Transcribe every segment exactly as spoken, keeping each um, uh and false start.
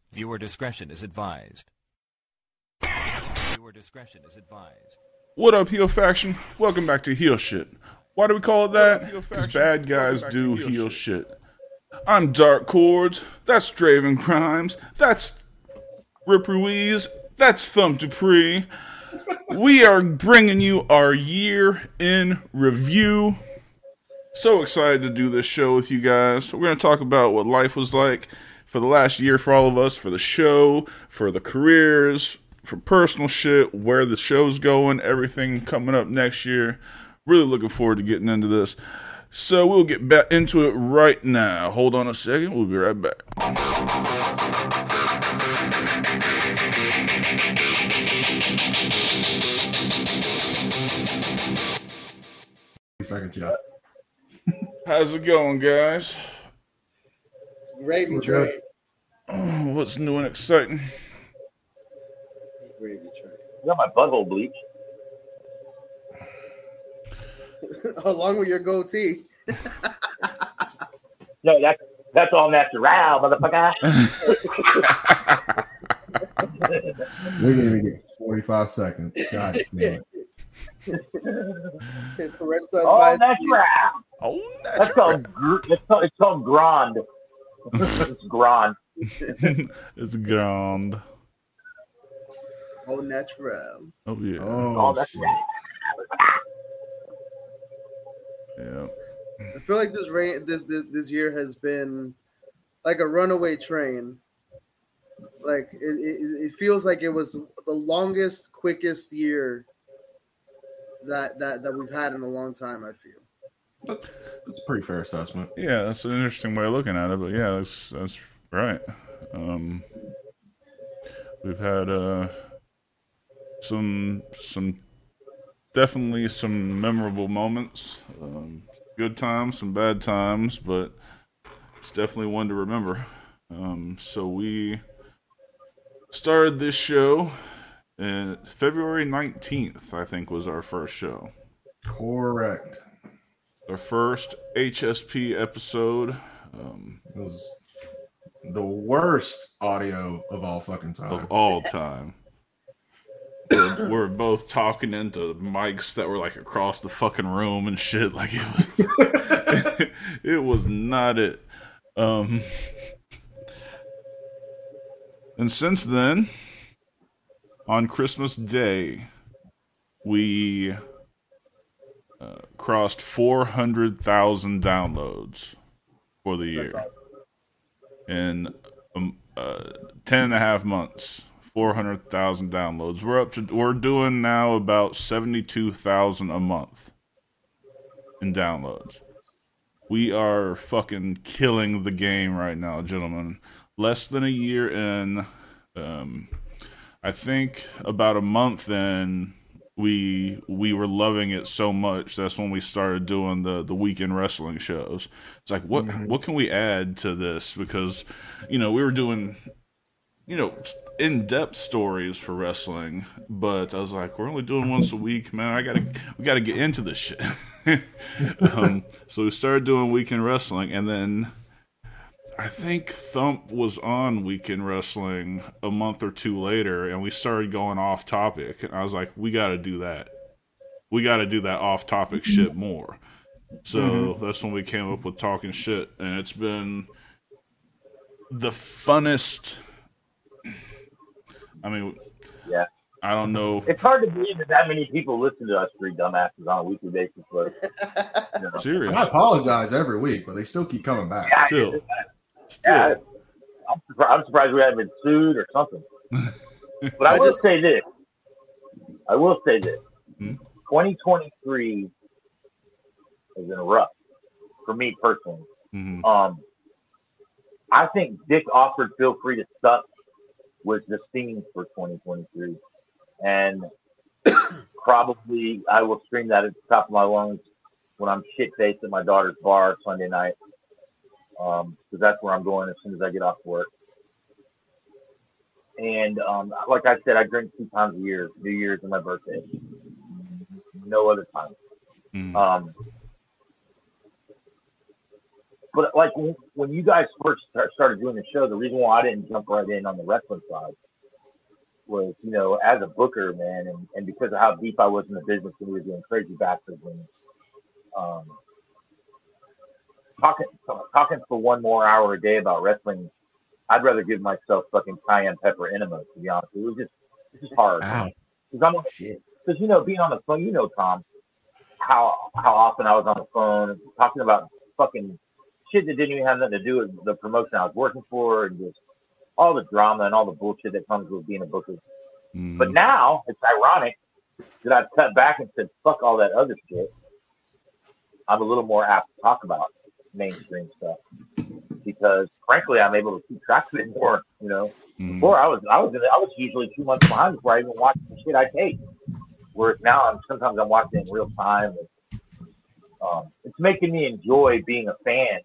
Viewer discretion is advised. Viewer discretion is advised. What up, Heel Faction? Welcome back to Heel Shit. Why do we call it that? Because bad guys do heel, heel shit. shit. I'm Dark Chords. That's Draven Crimes. That's Rip Ruiz. That's Thump Dupree. We are bringing you our year in review. So excited to do this show with you guys. We're going to talk about what life was like for the last year for all of us, for the show, for the careers, for personal shit, where the show's going, everything coming up next year. Really looking forward to getting into this. So we'll get back into it right now. Hold on a second. We'll be right back. Seconds, yeah. How's it going, guys? It's gravy train. Oh, what's new and exciting? Gravy train. You got my butthole bleach. Along with your goatee. No, that's that's all natural, motherfucker. We didn't even get forty-five seconds. God damn it. All natural. Oh, That's that's called, gr- it's called, it's called grand. It's grand. It's grand. Au natural. Oh, yeah. Oh, All natural. shit. Yeah. I feel like this rain this, this this year has been like a runaway train. Like it, it, it feels like it was the longest, quickest year that, that that we've had in a long time, I feel. That's a pretty fair assessment. Yeah, that's an interesting way of looking at it, but yeah, that's that's right. Um, we've had uh, some some definitely some memorable moments, um, good times, some bad times, but it's definitely one to remember. Um, so we started this show in February nineteenth, I think, was our first show. Correct. Our first H S P episode. Um, It was the worst audio of all fucking time. of all time. We're, we're both talking into mics that were like across the fucking room and shit. Like it was, it was not it. Um, and since then, on Christmas Day, we uh, crossed four hundred thousand downloads for the year. That's awesome. In um, uh, ten and a half months, four hundred thousand downloads. We're up to we're doing now about seventy-two thousand a month in downloads. We are fucking killing the game right now, gentlemen. Less than a year in, um, I think about a month in, we we were loving it so much. That's when we started doing the the weekend wrestling shows. It's like, what Mhm. what can we add to this? Because, you know, we were doing, you know, in-depth stories for wrestling, but I was like, we're only doing once a week, man. I gotta we gotta get into this shit. um, so we started doing weekend wrestling, and then I think Thump was on Weekend Wrestling a month or two later, and we started going off topic. And I was like, we got to do that. We got to do that off topic shit more. So mm-hmm. that's when we came up with Talking Shit. And it's been the funnest. I mean, yeah. I don't know. It's hard to believe that that many people listen to us three dumbasses on a weekly basis. But, you know. Serious. I apologize every week, but they still keep coming back. Yeah, Still. Still. Yeah, I'm, surprised, I'm surprised we haven't been sued or something. But I, I will just, say this. I will say this. Hmm? twenty twenty-three has been rough for me personally. Mm-hmm. Um, I think Dick offered "Feel Free to Suck" was the theme for twenty twenty-three, and probably I will scream that at the top of my lungs when I'm shit faced at my daughter's bar Sunday night. Um, because that's where I'm going as soon as I get off work. And um, like I said, I drink two times a year, New Year's and my birthday. No other time. Mm. Um, but like when, when you guys first start, started doing the show, the reason why I didn't jump right in on the wrestling side was, you know, as a booker, man, and, and because of how deep I was in the business and we were doing crazy bastards and um, talking talking for one more hour a day about wrestling, I'd rather give myself fucking cayenne pepper enemas, to be honest. It was just, it's just hard. Because I'm, because you know, being on the phone, you know, Tom, how how often I was on the phone talking about fucking shit that didn't even have nothing to do with the promotion I was working for, and just all the drama and all the bullshit that comes with being a booker. Mm-hmm. But now it's ironic that I've cut back and said, fuck all that other shit. I'm a little more apt to talk about mainstream stuff because, frankly, I'm able to keep track of it more. You know, mm-hmm. before I was, I was, I was usually two months behind before I even watched the shit I take. Whereas now, I'm sometimes I'm watching it in real time. And, um, it's making me enjoy being a fan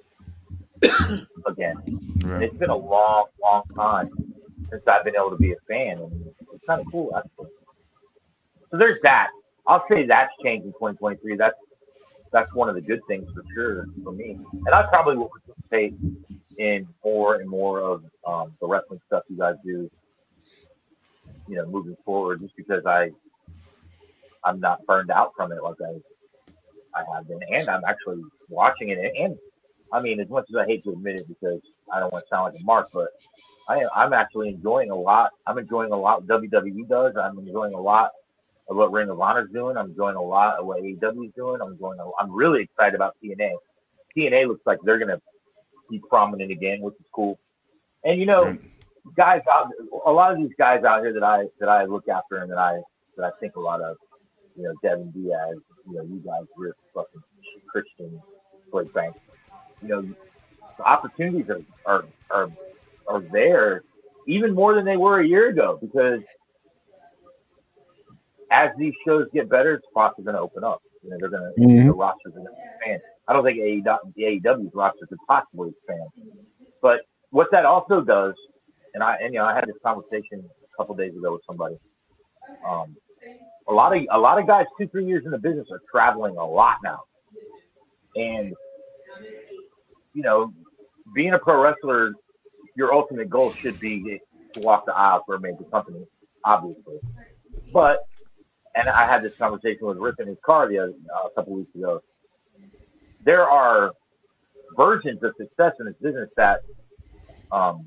again. Right. It's been a long, long time since I've been able to be a fan, and it's kind of cool actually. So there's that. I'll say that's changed in twenty twenty-three. That's that's one of the good things for sure for me. And I probably will participate in more and more of um, the wrestling stuff you guys do, you know, moving forward, just because I I'm not burned out from it like I I have been, and I'm actually watching it. And I mean, as much as I hate to admit it, because I don't want to sound like a mark, but I am, I'm actually enjoying a lot. I'm enjoying a lot what W W E does. I'm enjoying a lot of what Ring of Honor is doing. I'm enjoying a lot of what A E W is doing. I'm enjoying. A, I'm really excited about T N A. T N A looks like they're gonna be prominent again, which is cool. And you know, guys out, a lot of these guys out here that I that I look after and that I that I think a lot of. You know, Devin Diaz, you know, you guys were fucking Christian, Floyd Banks. You know, the opportunities are, are are are there even more than they were a year ago because as these shows get better, spots are going to open up. You know, they're going to mm-hmm. the rosters are going to expand. I don't think A E W's roster could possibly expand, but what that also does, and I and you know, I had this conversation a couple days ago with somebody. Um, A lot of a lot of guys two three years in the business are traveling a lot now, and you know, being a pro wrestler, your ultimate goal should be to walk the aisle for a major company, obviously. But and I had this conversation with Rip in his car the other, uh, a couple weeks ago. There are versions of success in this business that um,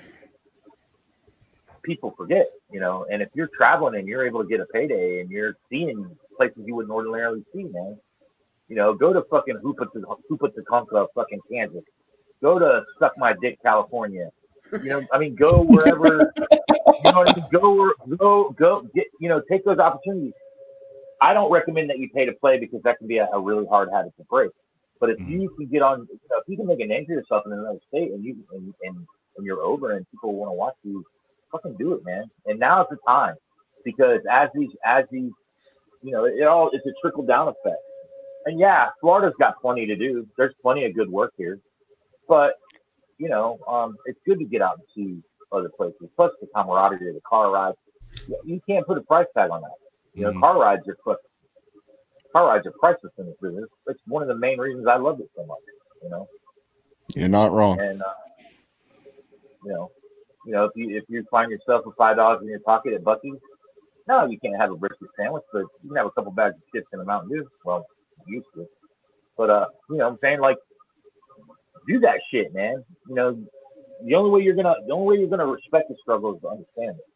people forget. You know, and if you're traveling and you're able to get a payday and you're seeing places you wouldn't ordinarily see, man, you know, go to fucking Hoopataconca, fucking Kansas. Go to Suck My Dick, California. You know, I mean, go wherever, you know what I mean? Go, go, go, get, you know, take those opportunities. I don't recommend that you pay to play because that can be a, a really hard habit to break. But if mm-hmm. you can get on, you know, if you can make a name for yourself in another state and you, and, and, and you're over and people want to watch you, fucking do it, man. And now is the time because as these, as these, you know, it all, it's a trickle down effect. And yeah, Florida's got plenty to do. There's plenty of good work here, but you know, um, it's good to get out and see other places. Plus the camaraderie, the car rides. You can't put a price tag on that. You know, mm-hmm. car rides are quick. Car rides are priceless in this business. It's one of the main reasons I love it so much. You know, you're not wrong. And uh, you know. You know, if you if you find yourself with five dollars in your pocket at Buc-ee's, no, you can't have a brisket sandwich, but you can have a couple bags of chips and a Mountain Dew. Well, you used to. But uh, you know what I'm saying? Like, do that shit, man. You know, the only way you're gonna the only way you're gonna respect the struggle is to understand it.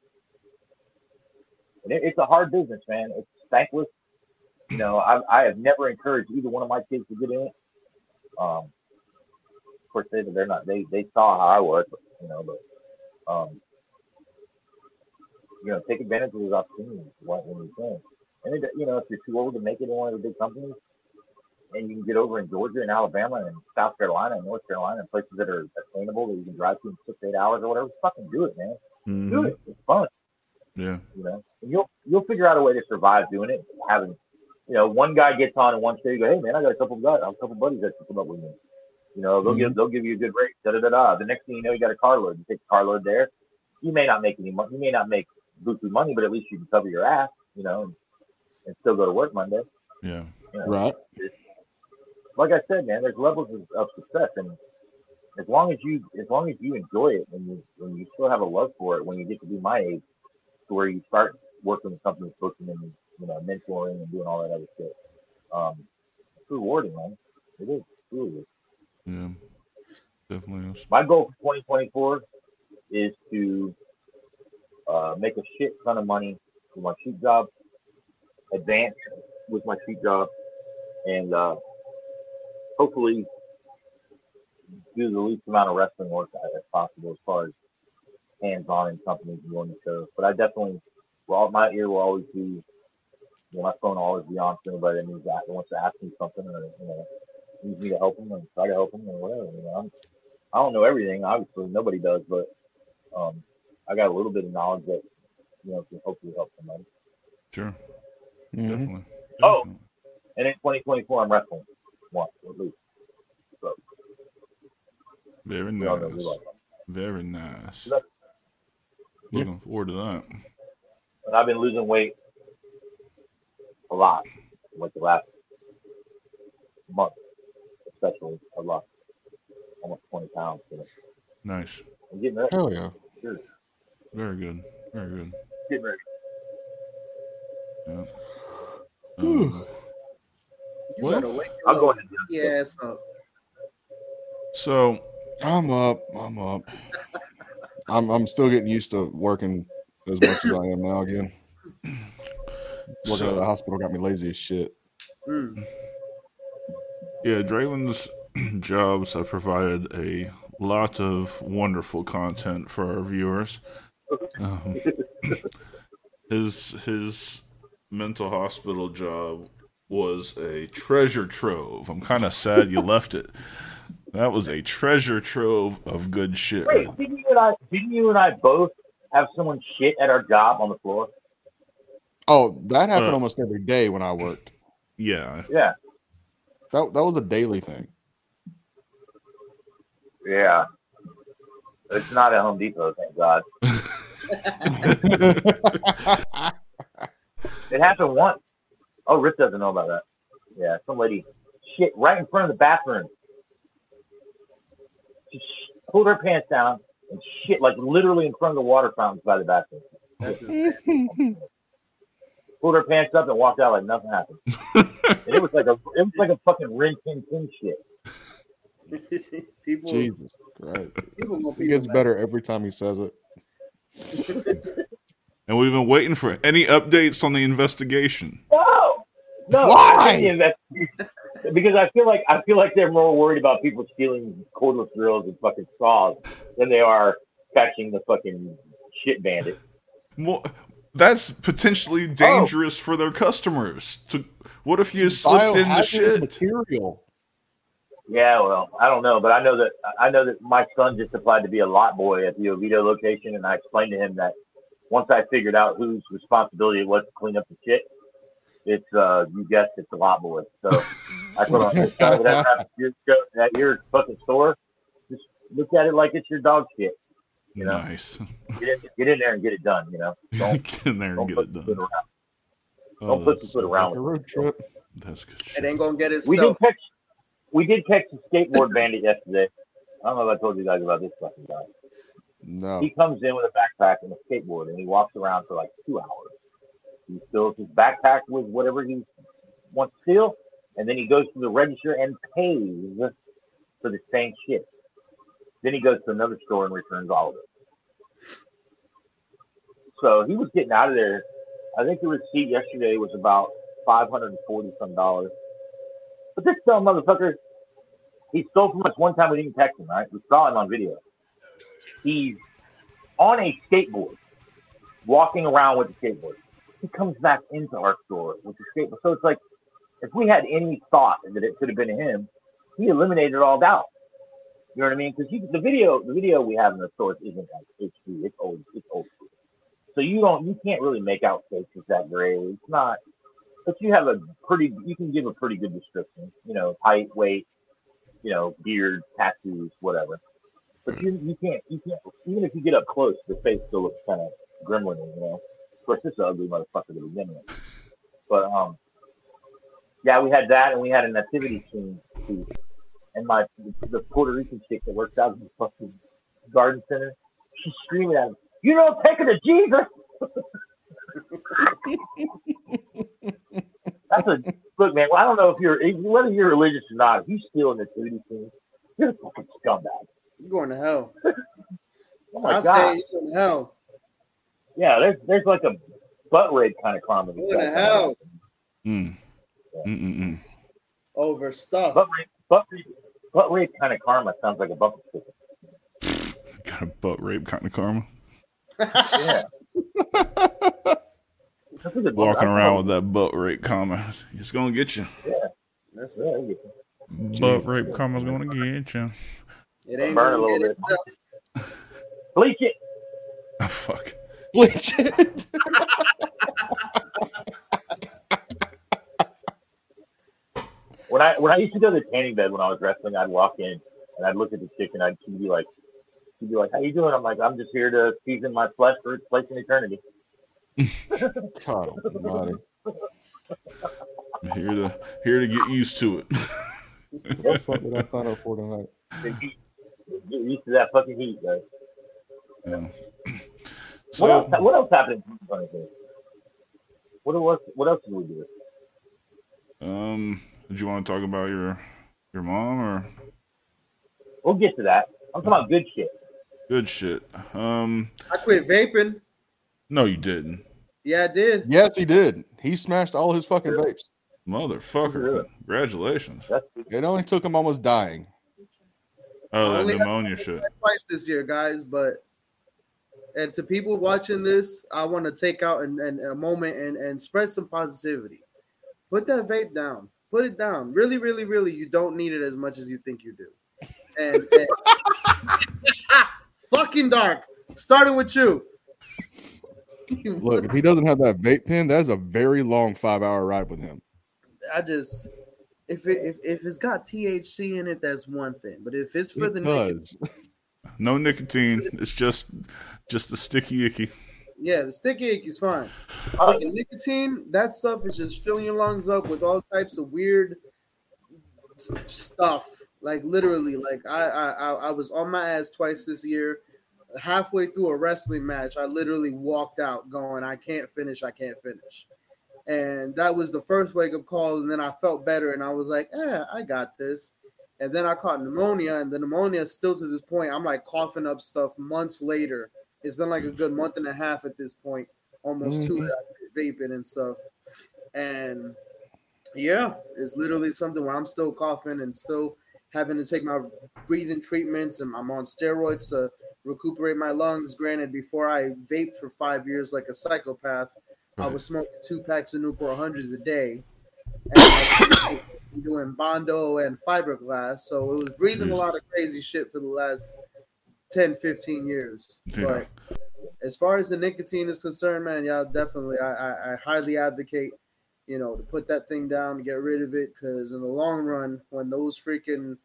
And it, it's a hard business, man. It's thankless. You know, I I have never encouraged either one of my kids to get in it. Um, of course, they they're not they they saw how I was, but, you know, but. Um, you know, take advantage of those opportunities when you can. And, it, you know, if you're too old to make it in one of the big companies and you can get over in Georgia and Alabama and South Carolina and North Carolina and places that are attainable that you can drive to in six, eight hours or whatever, fucking do it, man. Mm-hmm. Do it. It's fun. Yeah. You know, and you'll, you'll figure out a way to survive doing it. Having, you know, one guy gets on in one state, you go, hey, man, I got a couple of guys, a couple of buddies that come up with me. You know, they'll mm-hmm. give they'll give you a good rate. Da da da da. The next thing you know, you got a carload. You take the carload there. You may not make any money. You may not make buku money, but at least you can cover your ass. You know, and, and still go to work Monday. Yeah. You know, right. It's, like I said, man, there's levels of, of success, and as long as you as long as you enjoy it and you and you still have a love for it when you get to be my age, to where you start working with companies, coaching and you know mentoring and doing all that other shit. Um, it's rewarding, man. It is. It really is. Yeah, definitely is. My goal for twenty twenty-four is to uh, make a shit ton of money with my shoot job, advance with my shoot job, and uh, hopefully do the least amount of wrestling work as possible as far as hands-on in companies and going to shows. But I definitely, well, my ear will always be, you know, my phone will always be on for anybody that needs that, that wants to ask me something or, you know, needs me to help them and try to help them or whatever. You know, I'm, I don't know everything, obviously, nobody does, but um, I got a little bit of knowledge that, you know, can hopefully help somebody. Sure. Mm-hmm. Definitely. Oh, Definitely. and in twenty twenty-four, I'm wrestling once at least. So, Very we all know we nice. like that. Very nice. Yep. Looking forward to that. And I've been losing weight a lot, like the last month, especially a lot, almost twenty pounds. You know. Nice. I'm getting ready. Hell yeah. Sure. Very good. Very good. Getting ready. Yeah. Um, You Well, better wake I'm up. going to Yeah, ass up. so I'm up. I'm up. I'm I'm still getting used to working as much as I am now again. Working So- at the hospital got me lazy as shit. Mm. yeah, Draven's jobs have provided a lot of wonderful content for our viewers. Um, his his mental hospital job was a treasure trove. I'm kind of sad you left it. That was a treasure trove of good shit. Wait, didn't you and I? Didn't you and I both have someone shit at our job on the floor? Oh, that happened Uh, almost every day when I worked. Yeah, Yeah. That that was a daily thing. Yeah. It's not at Home Depot, thank God. It happened once. Oh, Rip doesn't know about that. Yeah, some lady shit right in front of the bathroom. She sh- pulled her pants down and shit like literally in front of the water fountains by the bathroom. That's insane. Pulled her pants up and walked out like nothing happened. And it was like a it was like a fucking Rin Tin Tin shit. people, Jesus Christ. people gonna He be gets better every time he says it. and we've been waiting for any updates on the investigation. No, no. Why? I think the investigation- because I feel like I feel like they're more worried about people stealing cordless drills and fucking saws than they are catching the fucking shit bandit. Well, that's potentially dangerous for their customers. To what if you slipped in the Biohazard shit? material. Yeah, well, I don't know, but I know that I know that my son just applied to be a lot boy at the Oviedo location, and I explained to him that once I figured out whose responsibility it was to clean up the shit, it's uh, you guessed it's a lot boy. So I told him, next time that happens at your, at your fucking store, just look at it like it's your dog shit. You know, Nice. get in, get in there and get it done. You know, don't Get in there and don't get put it the foot done. around. Oh, Don't put the that's, foot around Like a with road it. trip. that's good It shit. ain't gonna get his We did stuff. catch we did catch the skateboard bandit yesterday. I don't know if I told you guys about this fucking guy. No. He comes in with a backpack and a skateboard, and he walks around for like two hours. He fills his backpack with whatever he wants to steal, and then he goes to the register and pays for the same shit. Then he goes to another store and returns all of it. So he was getting out of there. I think the receipt yesterday was about five hundred and forty some dollars. But this dumb motherfucker, he stole from us one time. We didn't catch him, right? We saw him on video. He's on a skateboard, walking around with a skateboard. He comes back into our store with the skateboard. So it's like, if we had any thought that it could have been him, he eliminated all doubt. You know what I mean? Because the video, the video we have in the store isn't like H D. It's old. It's old. So you don't, you can't really make out faces that great. It's not. But you have a pretty, you can give a pretty good description. You know, height, weight, you know, beard, tattoos, whatever. But you, you can't, you can't. Even if you get up close, the face still looks kind of gremlin, you know. Of course, this is an ugly motherfucker to begin with. But um, yeah, we had that, and we had a nativity scene too. And my the Puerto Rican chick that works out in the fucking garden center, she's screaming at him, "You don't take her to Jesus!" That's a look, man. Well, I don't know if you're whether you're religious or not. If you steal in the tootie thing, you're a fucking scumbag. You're going to hell. Oh my I god! say you're going to hell. Yeah, there's there's like a butt rape kind of karma. You're going to hell Mm. Mm-mm-mm. over stuff. Butt rape, butt rape, butt rape kind of karma sounds like a bucket sticker. Got a butt rape kind of karma. Yeah. That's a good one. Walking I around know. with that butt rape karma. It's going to get you. That's Yeah, it. you Butt rape karma's going to get you. It ain't burn a gonna little get bit. itself. Bleach it. Oh, fuck. Bleach it. When I when I used to go to the tanning bed when I was wrestling, I'd walk in and I'd look at the chick and I'd she'd be like, she'd be like, "How you doing?" I'm like, "I'm just here to season my flesh for its place in eternity." God almighty. I'm here to here to get used to it. What the fuck did I sign up for tonight? The heat. Get used to that fucking heat, guys. Yeah. What else? So, What else happened in twenty twenty-three? What else? What else did we do? um, did you want to talk about your your mom or We'll get to that. I'm talking about good shit. good shit? Um, I quit vaping. no, you didn't, Yeah, I did. Yes, he did. He smashed all his fucking vapes. motherfucker. Yeah. Congratulations. That's It only took him almost dying. Oh, that Only- pneumonia shit. Twice this year, guys, but and to people watching this, I want to take out and, and a moment and, and spread some positivity. Put that vape down. Put it down. Really, really, really, you don't need it as much as you think you do. And, and fucking dark. Starting with you. Look, if he doesn't have that vape pen, that's a very long five-hour ride with him. I just if it if, if it's got T H C in it, that's one thing. But if it's for It the nicotine, does. No nicotine. It's just just the sticky icky. yeah, the sticky ick is fine. uh, Like nicotine, that stuff is just filling your lungs up with all types of weird s- stuff. Like literally, like I, I I I was on my ass twice this year. Halfway through a wrestling match, I literally walked out going, "I can't finish. I can't finish." And that was the first wake up call. And then I felt better, and I was like, "Yeah, I got this." And then I caught pneumonia, and the pneumonia still to this point, I'm like coughing up stuff months later. It's been like a good month and a half at this point, almost two Mhm. that I've been vaping and stuff. And yeah, it's literally something where I'm still coughing and still having to take my breathing treatments, and I'm on steroids to recuperate my lungs. Granted, before I vaped for five years like a psychopath, I was smoking two packs of Newport hundreds a day. And I was doing Bondo and fiberglass, so it was breathing a lot of crazy shit for the last ten, fifteen years. Yeah. But as far as the nicotine is concerned, man, yeah, definitely, I, I, I highly advocate, you know, to put that thing down, to get rid of it, because in the long run, when those freaking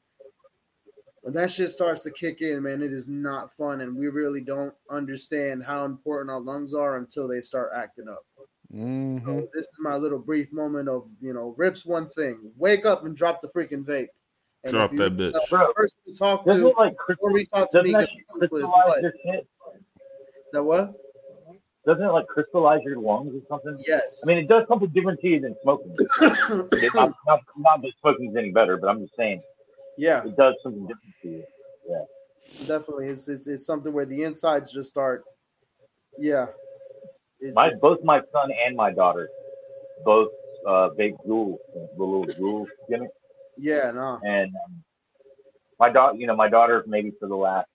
when that shit starts to kick in, man, it is not fun, and we really don't understand how important our lungs are until they start acting up. Mhm. So this is my little brief moment of, you know, Rips one thing. Wake up and drop the freaking vape. And Drop if you- that bitch. The Bro, person you talk doesn't to, it like or reach out to doesn't me. that get shit useless, crystallize but- your shit? That what? Doesn't it like crystallize your lungs or something? Yes. I mean, it does something different to you than smoking. It's not, not, not that smoking's any better, but I'm just saying yeah, it does something different to you. definitely. It's, it's it's something where the insides just start. Yeah. It's, My it's- both my son and my daughter, both uh, big Juul, the little Juul gimmick, yeah, no. and um, my daughter, you know, my daughter maybe for the last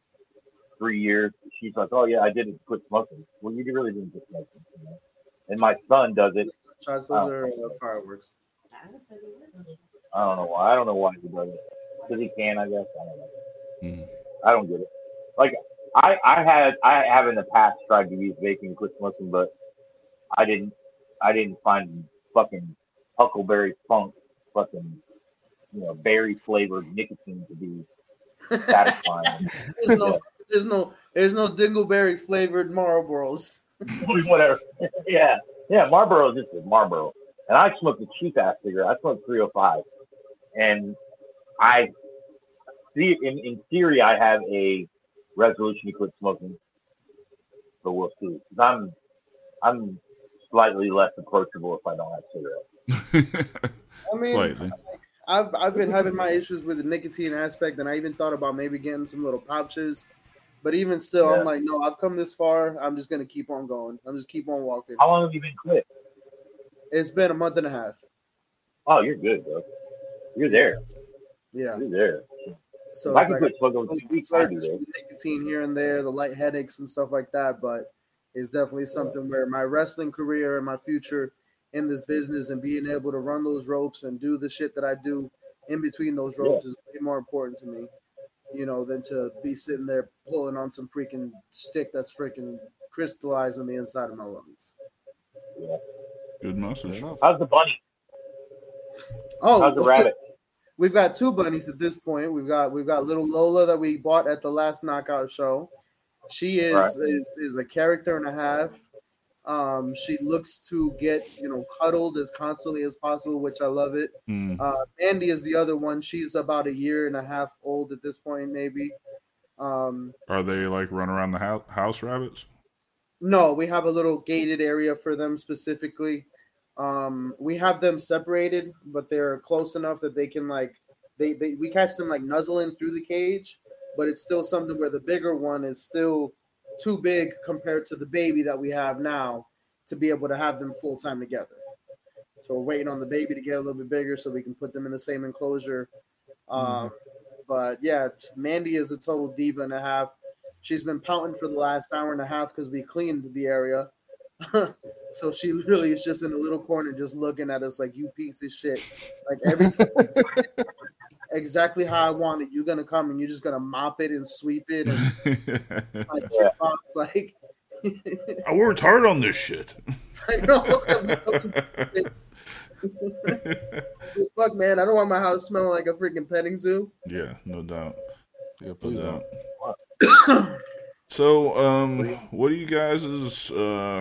three years, she's like, "Oh yeah, I did it, quit smoking." Well, you really didn't quit smoking. You know? And my son does it. Shots, Oh. those are uh, fireworks. I don't know why. I don't know why he does it. Because he can, I guess. I don't know. Mhm. I don't get it. Like I, I had, I have in the past tried to use vaping to quit smoking, but I didn't, I didn't find fucking Huckleberry Funk, fucking, you know, berry flavored nicotine to be satisfying. There's no, there's no, there's no dingleberry flavored Marlboros. Whatever. yeah, yeah. Marlboro just is Marlboro, and I smoked a cheap ass cigarette. I smoked three oh five, and I see in, in theory, I have a resolution to quit smoking, but we'll see. 'Cause I'm, I'm slightly less approachable if I don't have cigarettes. I mean, Slightly. I've I've been having my issues with the nicotine aspect, and I even thought about maybe getting some little pouches. But even still, Yeah. I'm like, no, I've come this far. I'm just gonna keep on going. I'm just keep on walking. How long have you been quit? It's been a month and a half. Oh, you're good, bro. You're there. Yeah. You're there. So If I it's can like quit smoking in two weeks, I'd be there. nicotine here and there, the light headaches and stuff like that. But it's definitely something where my wrestling career and my future in this business and being able to run those ropes and do the shit that I do in between those ropes Yeah. is way more important to me, you know, than to be sitting there pulling on some freaking stick that's freaking crystallized on the inside of my lungs. Good message. How's the bunny? Oh, How's the rabbit? We've got two bunnies at this point. We've got we've got little Lola that we bought at the last knockout show. She is Right. is, is a character and a half. Um, she looks to get, you know, cuddled as constantly as possible, which I love it. Mm. Uh, Mandy is the other one. She's about a year and a half old at this point, maybe. Um, Are they like run around the house, house rabbits? no, we have a little gated area for them specifically. Um, we have them separated, but they're close enough that they can like they, they we catch them like nuzzling through the cage, but it's still something where the bigger one is still too big compared to the baby that we have now to be able to have them full time together. So we're waiting on the baby to get a little bit bigger so we can put them in the same enclosure. Um, but yeah, Mandy is a total diva and a half. She's been pouting for the last hour and a half because we cleaned the area. So she literally is just in a little corner just looking at us like, you piece of shit. Like every time, exactly how I want it. You're going to come and you're just going to mop it and sweep it. And like, Yeah. like I worked hard on this shit. I know. Fuck, man. I don't want my house smelling like a freaking petting zoo. Yeah, no doubt. Yeah, No please doubt. don't. So, um, what do you guys is, uh,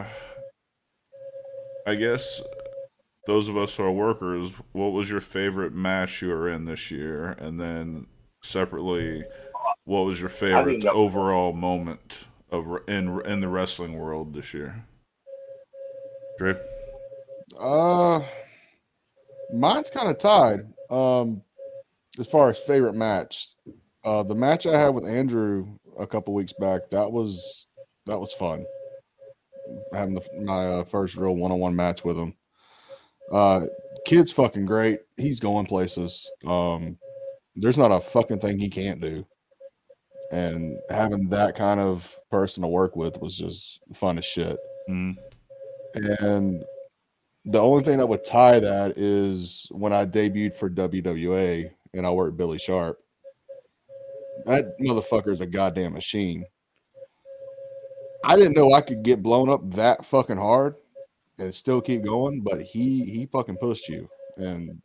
I guess, those of us who are workers, what was your favorite match you were in this year? And then separately, what was your favorite that- overall moment of in in the wrestling world this year? Dre? Uh, mine's kind of tied. Um, as far as favorite match, uh, the match I had with Andrew a couple weeks back, that was that was fun. Having the, my uh, first real one-on-one match with him. Uh, kid's fucking great. He's going places. Um, there's not a fucking thing he can't do. And having that kind of person to work with was just fun as shit. Mm. And the only thing that would tie that is when I debuted for W W A and I worked Billy Sharp. That motherfucker is a goddamn machine. I didn't know I could get blown up that fucking hard and still keep going, but he he fucking pushed you. And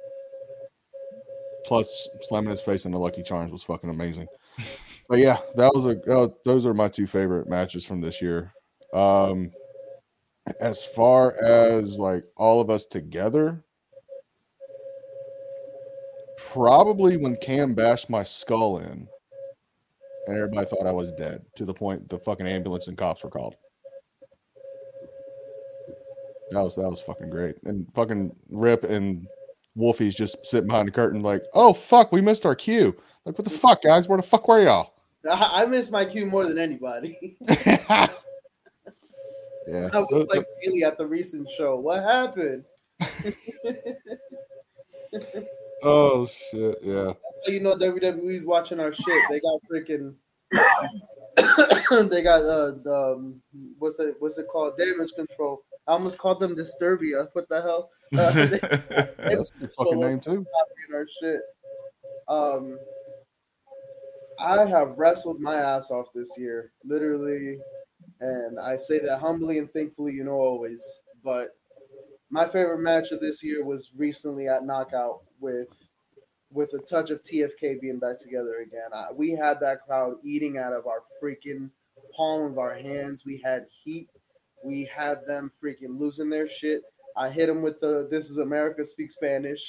plus slamming his face into Lucky Charms was fucking amazing. But yeah, that was a uh, those are my two favorite matches from this year. Um, as far as like all of us together, probably when Cam bashed my skull in and everybody thought I was dead to the point the fucking ambulance and cops were called. That was that was fucking great. And fucking Rip and Wolfie's just sitting behind the curtain like, oh fuck, we missed our cue. Like, what the fuck, guys? Where the fuck were y'all? I, I miss my cue more than anybody. Yeah. I was like really at the recent show. What happened? Oh shit, yeah. You know W W E's watching our shit. They got freaking they got uh um what's it what's it called? Damage control. I almost called them Disturbia. What the hell? Uh, they, That's a good fucking name too. copying our shit. Um I have wrestled my ass off this year, literally, and I say that humbly and thankfully, you know, always. But my favorite match of this year was recently at Knockout with with a touch of T F K being back together again. I, we had that crowd eating out of our freaking palm of our hands. We had heat. We had them freaking losing their shit. I hit them with the "This is America, speak Spanish,"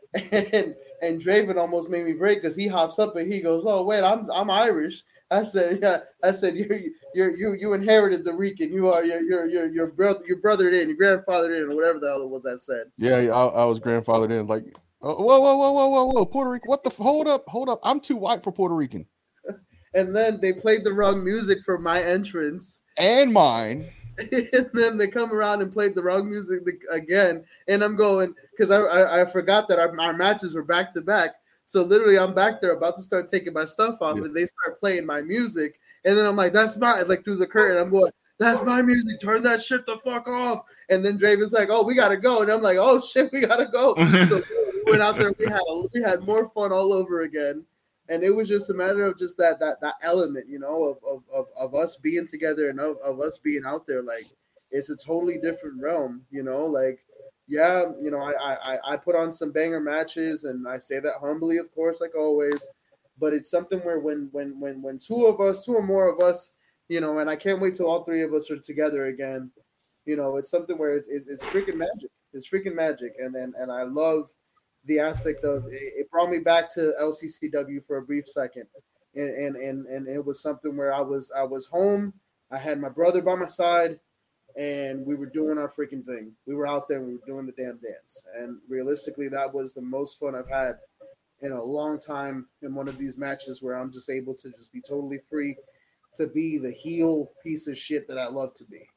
and and Draven almost made me break because he hops up and he goes, "Oh wait, I'm I'm Irish." I said, "Yeah." I said, "You you you you inherited the Rican. You are your your your your brother your brother in your grandfather in or whatever the hell it was." I said. Yeah, I, I was grandfathered in. Like, oh, whoa, whoa, whoa, whoa, whoa, whoa, Puerto Rican. What the? f- Hold up, hold up. I'm too white for Puerto Rican. And then they played the wrong music for my entrance. And mine. And then they come around and played the wrong music again. And I'm going, because I, I I forgot that our, our matches were back to back. So literally I'm back there about to start taking my stuff off, Yeah. and they start playing my music. And then I'm like, that's my, like through the curtain, I'm going, that's my music. Turn that shit the fuck off. And then Draven's like, oh, we got to go. And I'm like, oh shit, we got to go. So we went out there. We had a, we had more fun all over again. And it was just a matter of just that that that element, you know, of of, of, of us being together and of, of us being out there. Like, it's a totally different realm, you know. Like, yeah, you know, I I, I put on some banger matches, and I say that humbly, of course, like always. But it's something where when when when when two of us, two or more of us, you know, and I can't wait till all three of us are together again. You know, it's something where it's it's, it's freaking magic. It's freaking magic, and and and I love the aspect of it, it brought me back to L C C W for a brief second, and, and and and it was something where I was I was home. I had my brother by my side, and we were doing our freaking thing. We were out there and we were doing the damn dance. And realistically, that was the most fun I've had in a long time in one of these matches where I'm just able to just be totally free to be the heel piece of shit that I love to be.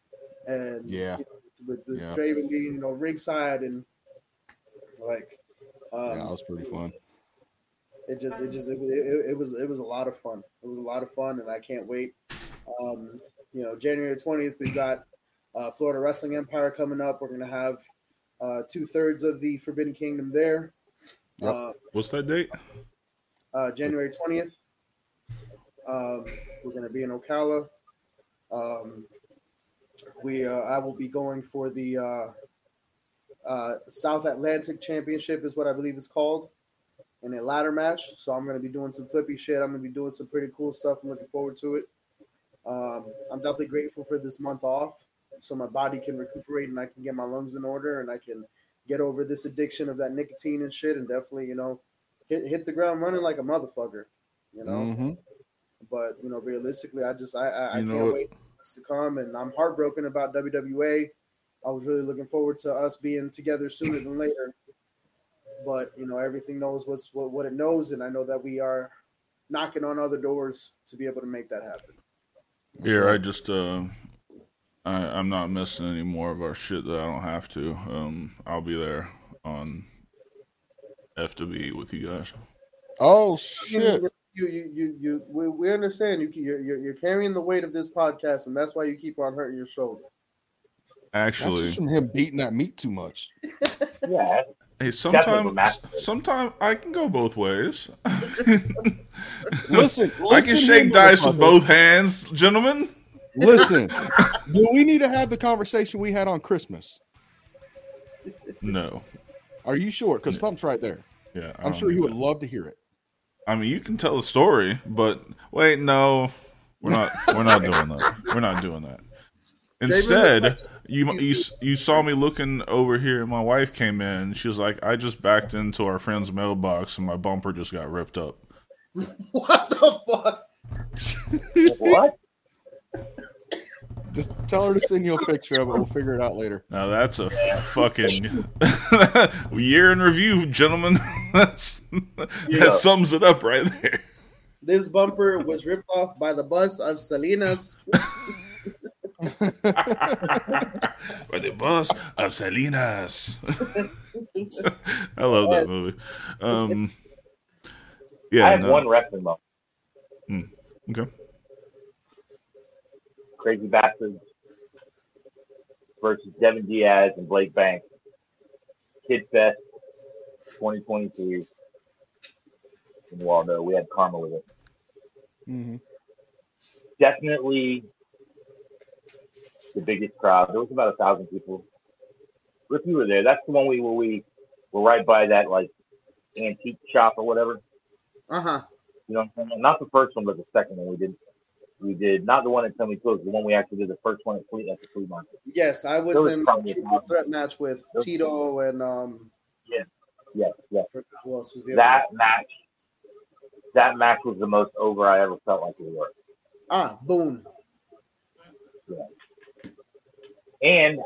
And Yeah. you know, with, with Yeah. Draven being, you know, ringside and like, um, Yeah, that was pretty fun. It just, it just, it, it, it was, it was a lot of fun. It was a lot of fun, and I can't wait. Um, you know, January twentieth, we've got uh, Florida Wrestling Empire coming up. We're gonna have uh, two thirds of the Forbidden Kingdom there. Yep. Uh, What's that date? uh, January twentieth. Um, we're gonna be in Ocala. Um, we, uh, I will be going for the uh, uh, South Atlantic Championship, is what I believe it's called, in a ladder match. So I'm gonna be doing some flippy shit. I'm gonna be doing some pretty cool stuff. I'm looking forward to it. Um, I'm definitely grateful for this month off, so my body can recuperate and I can get my lungs in order and I can get over this addiction of that nicotine and shit, and definitely, you know, hit hit the ground running like a motherfucker, you know. Mm-hmm. But you know, realistically, I just I I, I You know can't what? wait for this to come, and I'm heartbroken about W W A. I was really looking forward to us being together sooner than later, but you know, everything knows what's what, what it knows, and I know that we are knocking on other doors to be able to make that happen. Here, I just uh, I, I'm not missing any more of our shit that I don't have to. Um, I'll be there on F W E with you guys. Oh shit! You, you, you, you. We, we understand you. You're, you're, you're carrying the weight of this podcast, and that's why you keep on hurting your shoulder. That's Actually, just from him beating that meat too much. Yeah, hey, Definitely sometimes Matt. sometimes I can go both ways. Listen, I listen can shake here, dice with motherfucker. both hands, gentlemen. Listen, do we need to have the conversation we had on Christmas? No, Are you sure? Because Thump's right there. yeah, I I'm don't sure he need would that. love to hear it. I mean, you can tell the story, but wait, no, we're not. We're not doing that. We're not doing that. Instead, you you you saw me looking over here, and my wife came in. She was like, "I just backed into our friend's mailbox, and my bumper just got ripped up." What the fuck? what? Just tell her to send you a picture of it. We'll figure it out later. Now that's a fucking year in review, gentlemen. That's, Yeah. That sums it up right there. This bumper was ripped off by the bus of Salinas. By the bus of Salinas. I love that movie. Um, yeah, I have no. one wrestling though. Okay. Crazy Bastards versus Devin Diaz and Blake Banks. Kid Fest twenty twenty-three in Waldo. We had Karma with it. Mm-hmm. Definitely the biggest crowd. There was about a thousand people. If you were there, that's the one we where we were right by that like antique shop or whatever. Uh huh. You know what I'm saying? Not the first one, but the second one we did. We did not the one at Tony Close, the one we actually did the first one at Fleet at the Flea Market. Yes, I was There was in probably a triple threat match with There was- Tito and um. Yeah. Yes, yes. Who else was the That other match, that match was the most over I ever felt like it was. one? Ah, Boone. And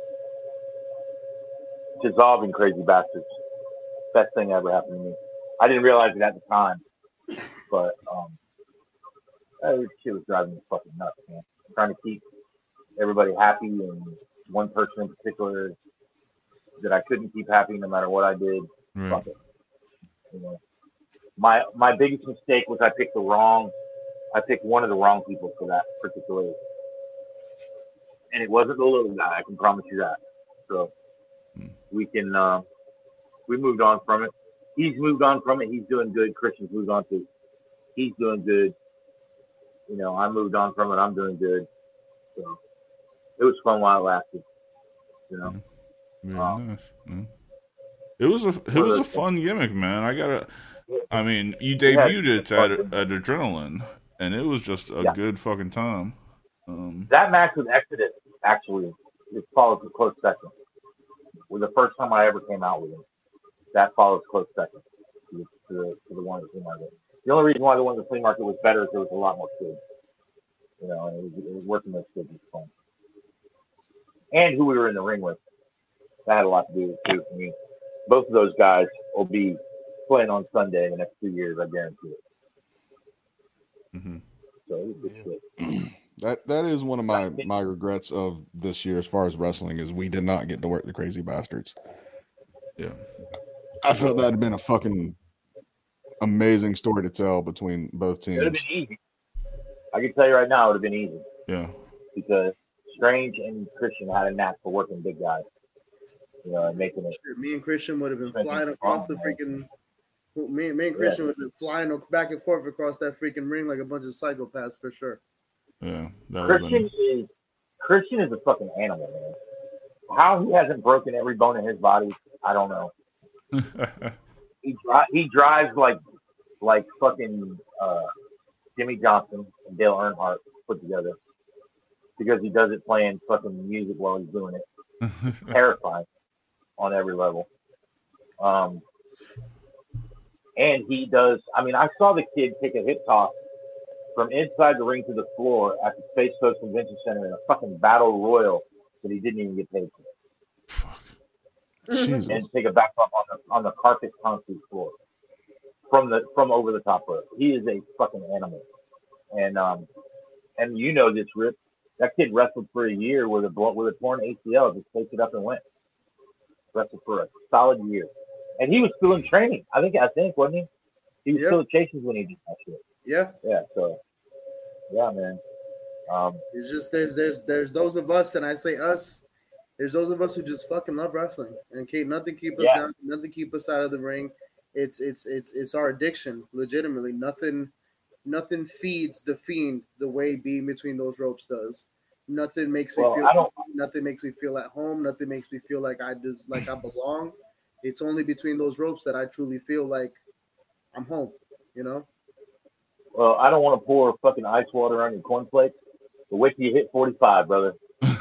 dissolving Crazy Bastards. Best thing that ever happened to me. I didn't realize it at the time, but um, that shit was driving me fucking nuts, man. I'm trying to keep everybody happy, and one person in particular that I couldn't keep happy no matter what I did. Right. Fuck it. You know, my my biggest mistake was I picked the wrong. I picked one of the wrong people for that particular, and it wasn't the little guy. I can promise you that. So we can uh, we moved on from it. He's moved on from it. He's doing good. Christian's moved on to. He's doing good. You know, I moved on from it. I'm doing good. So it was fun while it lasted. You know. Very Um, nice. Yeah. It was a it was a fun gimmick, man. I gotta. I mean, you debuted it at, at Adrenaline, and it was just a Yeah. good fucking time. Um, That match with Exodus actually it follows a close second. Was the first time I ever came out with him. That follows close second to the, to the, to the one at the flea market. The only reason why the one at the flea market was better is there was a lot more kids. You know, and it was, it was working those kids was fun. And who we were in the ring with. That had a lot to do with it too for me. Both of those guys will be playing on Sunday in the next two years, I guarantee it. mm-hmm. So it was good shit. That that is one of my my regrets of this year as far as wrestling is we did not get to work the Crazy Bastards. Yeah. I felt that had been a fucking amazing story to tell between both It would have teams. been easy. I can tell you right now, it would have been easy Yeah. because Strange and Christian had a knack for working big guys. You know, and making it. Shit, me and Christian would have been Making flying it across the fun. freaking. Me, me and Christian would have been flying back and forth across that freaking ring like a bunch of psychopaths for sure. Yeah. That would've Christian is Christian is a fucking animal, man. How he hasn't broken every bone in his body, I don't know. been. He dri- he drives like like fucking uh, Jimmy Johnson and Dale Earnhardt put together because he does it playing fucking music while he's doing it. Terrifying on every level. Um, and he does. I mean, I saw the kid take a hip toss from inside the ring to the floor at the Space Coast Convention Center in a fucking battle royal that he didn't even get paid for. Jesus. And take a back up on the on the carpet concrete floor from the from over the top rope. He is a fucking animal, and um, and you know this, Rip. That kid wrestled for a year with a blo- with a torn A C L. Just picked it up and went. Wrestled for a solid year, and he was still in training. I think I think wasn't he? He was Yeah. still at Chase's when he did that shit. Yeah, Yeah. So, yeah, man. Um, it's just there's there's there's those of us, and I say us. There's those of us who just fucking love wrestling and can't nothing keep us Yeah. down, nothing keep us out of the ring. It's it's it's it's our addiction, legitimately. Nothing nothing feeds the fiend the way being between those ropes does. Nothing makes me Well, feel I don't- nothing makes me feel at home. Nothing makes me feel like I just like I belong. It's only between those ropes that I truly feel like I'm home. You know. well, I don't want to pour fucking ice water on your cornflakes, but wait till you hit forty-five, brother.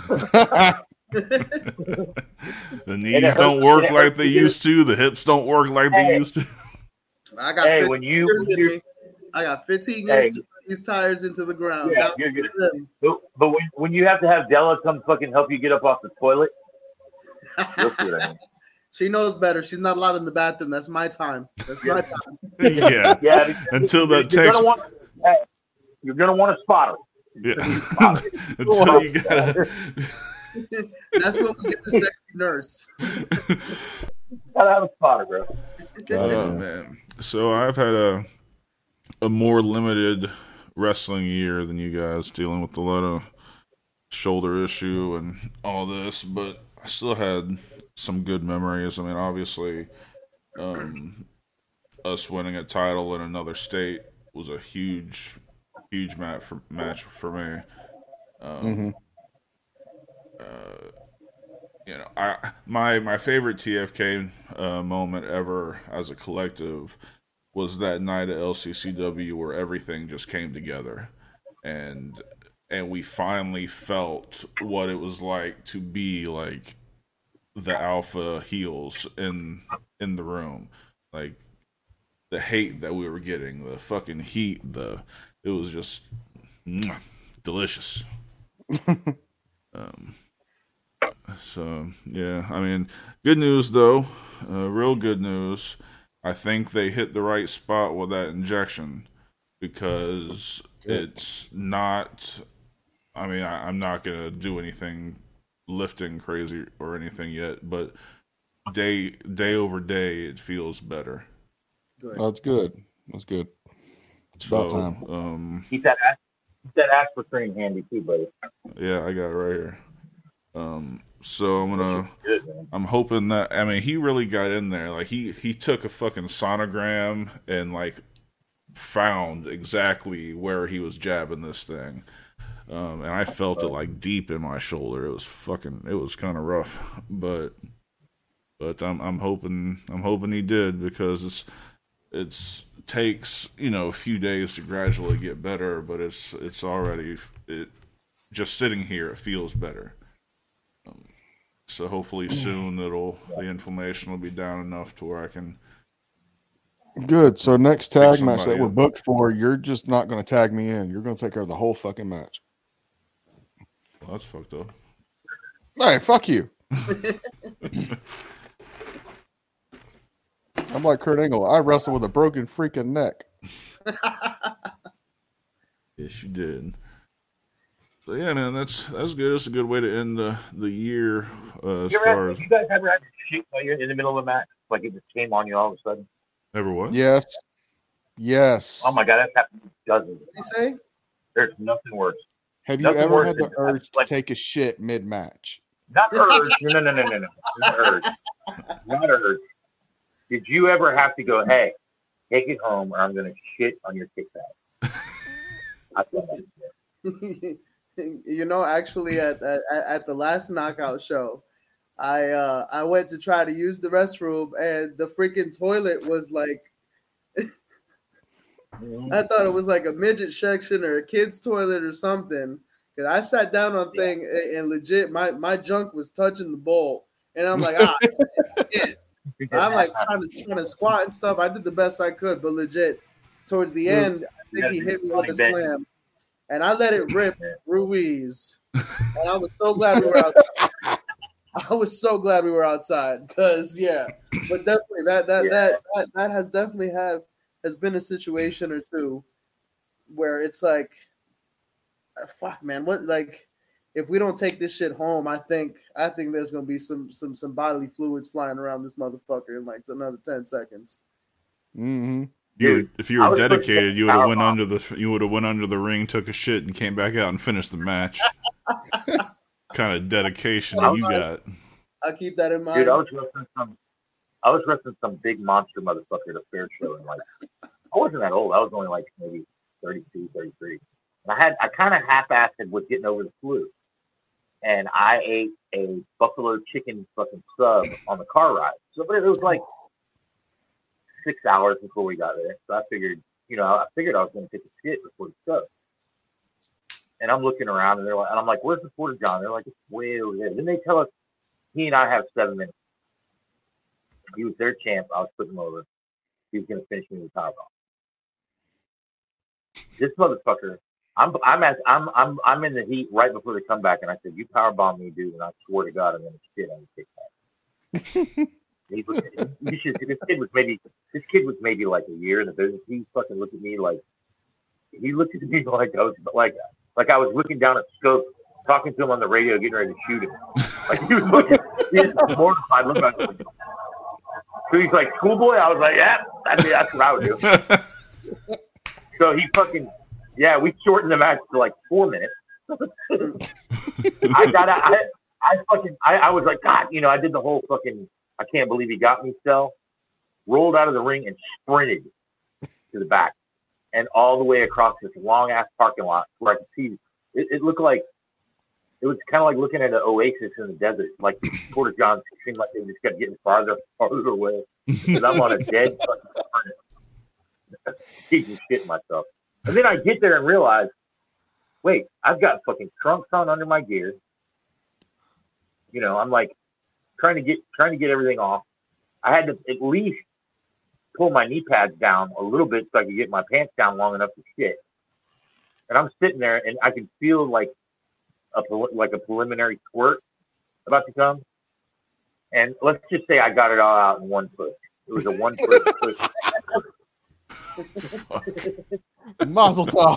The And knees it hurts- don't work it like hurts they to do- used to. The hips don't work like they Hey. used to. I got Hey, fifteen when you- years when in you- me. I got fifteen Hey. years to put these tires into the ground. Yeah, Now- you're good. But, but when, when you have to have Della come fucking help you get up off the toilet, you'll see what I mean. She knows better. She's not allowed in the bathroom. That's my time. That's my time. Yeah. Yeah, because Until you're, that you're takes. gonna want, hey, you're gonna want to spot her. Yeah. Until you gotta. That's when we get the sexy nurse. Gotta have a spotter, bro. Oh man. So I've had a a more limited wrestling year than you guys, dealing with a lot of shoulder issue and all this, but I still had some good memories. I mean, obviously, um, us winning a title in another state was a huge, huge match for match for me. Um, Mhm. uh, you know, I my my favorite T F K uh, moment ever as a collective was that night at L C C W where everything just came together, and and we finally felt what it was like to be like the alpha heels in in the room. Like the hate that we were getting, the fucking heat, the it was just mwah, delicious. um, so yeah, I mean, good news though, uh, real good news. I think they hit the right spot with that injection because it's not. I mean, I, I'm not gonna do anything lifting crazy or anything yet, but day day over day, it feels better. Good. That's good. That's good. It's So, about time. um, Keep that as- keep that aspartame handy too, buddy. yeah, I got it right here. Um, so I'm gonna. Good, man. I'm hoping that. I mean, he really got in there. Like he he took a fucking sonogram and like found exactly where he was jabbing this thing. Um, and I felt it like deep in my shoulder. It was fucking. It was kind of rough, but but I'm I'm hoping I'm hoping he did because it's it's takes you know a few days to gradually get better, but it's it's already it just sitting here. It feels better. Um, so hopefully soon it'll the inflammation will be down enough to where I can. Good. So next tag Pick match that somebody we're up. booked for, you're just not going to tag me in. You're going to take care of the whole fucking match. Well, that's fucked up. Hey, fuck you. I'm like Kurt Angle. I wrestle with a broken freaking neck. Yes, you did. So yeah, man, that's that's good. That's a good way to end the the year uh, as You, ever far had, as you guys ever had shit while you're in the middle of a match? Like it just came on you all of a sudden? ever what? Yes. Yes. Oh my god, that's happened dozens. What do you say? There's nothing worse. Have you nothing ever worse had the than- urge like- to take a shit mid match? Not urge. No, no, no, no, no, no. Not urge. Not urge. Did you ever have to go, hey, take it home or I'm going to shit on your kickback? I thought that. You know, actually, at, at at the last knockout show, I uh, I went to try to use the restroom, and the freaking toilet was like, I thought it was like a midget section or a kid's toilet or something. Cause I sat down on thing and, and legit, my my junk was touching the bowl, and I'm like, ah, shit. I'm like trying to trying to squat and stuff. I did the best I could, but legit, towards the end, I think he hit me with a slam, and I let it rip, Ruiz. And I was so glad we were outside. I was so glad we were outside because yeah, but definitely that that, Yeah. that that that has definitely have has been a situation or two where it's like, uh, fuck, man, what like. If we don't take this shit home, I think I think there's gonna be some some some bodily fluids flying around this motherfucker in like another ten seconds. Mm-hmm. You Dude, if you I were was dedicated, you would have power went bomb. under the you would have went under the ring, took a shit, and came back out and finished the match. Kind of dedication you got. I'll keep that in mind. Dude, I was wrestling some, I was wrestling some big monster motherfucker at a fair show, and like, I wasn't that old. I was only like maybe thirty-two, thirty-three. And I had, I kind of half-assed with getting over the flu, and I ate a buffalo chicken fucking sub on the car ride. So, but it was like six hours before we got there. So I figured, you know, I figured I was going to take a shit before the sub. And I'm looking around, and they're like, and I'm like, "Where's the Porter John?" They're like, "It's way over there." Then they tell us he and I have seven minutes. He was their champ. I was putting him over. He was going to finish me with a powerbomb. This motherfucker. I'm I'm at I'm I'm I'm in the heat right before the comeback, and I said, "You powerbomb me, dude," and I swear to God, I'm going to shit on the kickback. He was, you should, this kid was maybe this kid was maybe like a year in the business. He fucking looked at me like he looked at me like I was like like I was looking down at scope, talking to him on the radio, getting ready to shoot him. Like he was looking, he was mortified. Look at him. So he's like, "Schoolboy." I was like, "Yeah, that's that's what I would do." So he fucking yeah, we shortened the match to like four minutes. I got I I fucking I, I was like, God, you know, I did the whole fucking I can't believe he got me still. Rolled out of the ring and sprinted to the back and all the way across this long ass parking lot where I could see it, it looked like it was kind of like looking at an oasis in the desert. Like Porter Johns seemed like they just kept getting farther, farther away. And I'm on a dead fucking teaching shit myself. And then I get there and realize, wait, I've got fucking trunks on under my gear. You know, I'm like trying to get trying to get everything off. I had to at least pull my knee pads down a little bit so I could get my pants down long enough to shit. And I'm sitting there, and I can feel like a like a preliminary squirt about to come. And let's just say I got it all out in one push. It was a one push push. Mazel tov.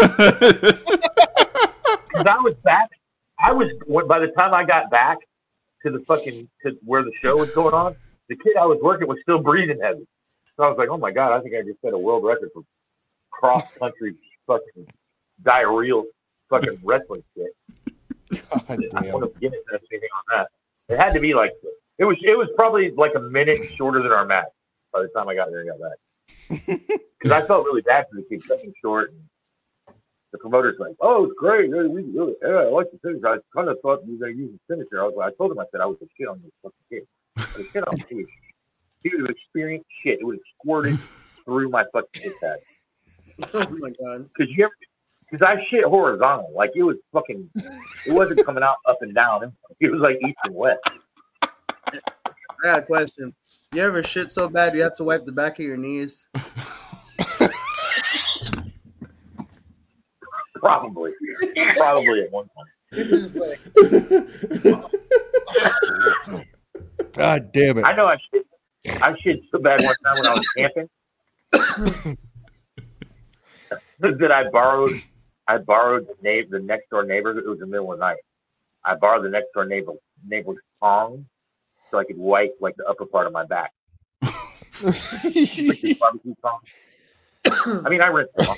Because I was back. I was by the time I got back to the fucking to where the show was going on, the kid I was working was still breathing heavy. So I was like, "Oh my god, I think I just set a world record for cross country fucking diarrheal fucking wrestling shit." God I damn. want to get anything on that. It had to be like it was. It was probably like a minute shorter than our match by the time I got there and got back. Because I felt really bad for the kid cutting short. And the promoter's like, "Oh, it's great. Yeah, we really, yeah, I like the finisher. I kind of thought you were going to use the finisher." I was like, I told him, I said, I was a shit on this fucking kid. I was a shit on him. He would have experienced shit. It would have squirted through my fucking shit pad. Oh my god! Because you ever, because I shit horizontal. Like it was fucking. It wasn't coming out up and down. It was like east and west. I got a question. You ever shit so bad you have to wipe the back of your knees? Probably, probably at one point. It was like, God damn it. I know I shit. I shit so bad one time when I was camping that I borrowed. I borrowed the neighbor, the next door neighbor. It was the middle of the night. I borrowed the next door neighbor neighbor's tongs so I could wipe like the upper part of my back. Barbecue tongs. I mean, I rinsed them off.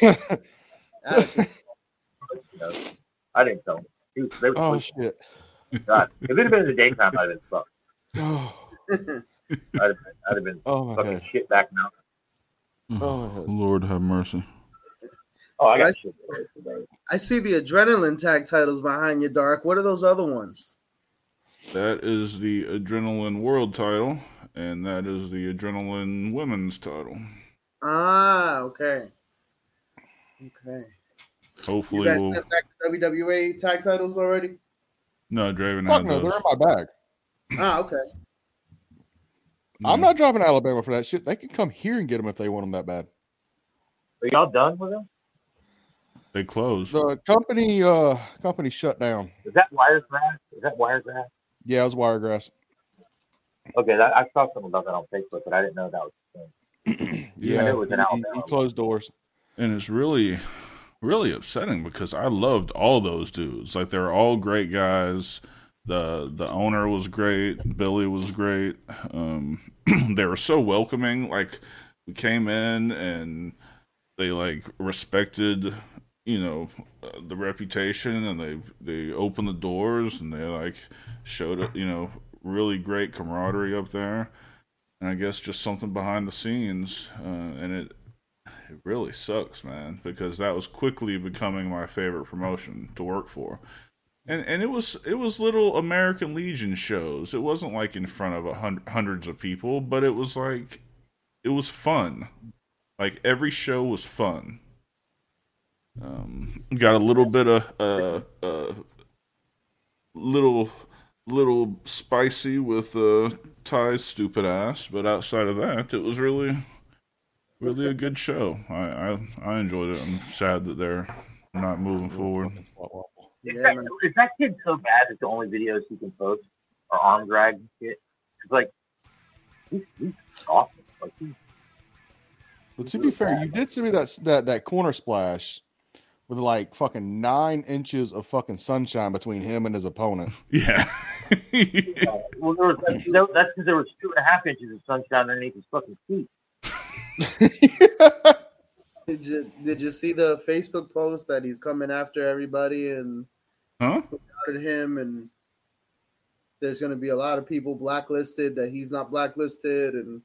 You know, I didn't tell them. He was, they were Oh, sleeping. shit. God, if it had been in the daytime, I'd have been fucked. Oh, I'd have been, I'd have been oh my fucking head. shit back now. Oh, my head. Lord have mercy. Oh, I So I- got shit. Today. I see the adrenaline tag titles behind you, Dark. What are those other ones? That is the Adrenaline World title, and that is the Adrenaline Women's title. Ah, okay. Okay. You Hopefully, guys we'll. sent back the W W A tag titles already? No, Draven Fuck had no, those. they're in my bag. Ah, okay. I'm not driving to Alabama for that shit. They can come here and get them if they want them that bad. Are y'all done with them? They closed. The company, uh, company shut down. Is that Wiregrass? Is that Wiregrass? Yeah, it was Wiregrass. Okay, that, I saw something about that on Facebook, but I didn't know that was the thing. Yeah, it was in he- he, Alabama. he closed doors. And it's really, really upsetting because I loved all those dudes. Like they're all great guys. The the owner was great. Billy was great. Um, they were so welcoming. Like we came in and they like respected, you know, uh, the reputation, and they they opened the doors and they like showed it, you know, really great camaraderie up there. And I guess just something behind the scenes, uh, and it. It really sucks, man, because that was quickly becoming my favorite promotion to work for. And and it was it was little American Legion shows. It wasn't like in front of a hundred, hundreds of people, but it was like it was fun. Like every show was fun. Um, got a little bit of uh uh little little spicy with uh Ty's stupid ass, but outside of that, it was really. Really a good show. I, I I enjoyed it. I'm sad that they're not moving forward. Is, Yeah, that, man. is that kid so bad that the only videos he can post are arm drag and shit? It's like, he's, he's awesome. Like, he's, But to be fair, you did send me that that that corner splash with like fucking nine inches of fucking sunshine between him and his opponent. Yeah. uh, well, there was, like, you know, that's because there was two and a half inches of sunshine underneath his fucking feet. Did you did you see the Facebook post that he's coming after everybody and Huh? outed him, and there's going to be a lot of people blacklisted that he's not blacklisted, and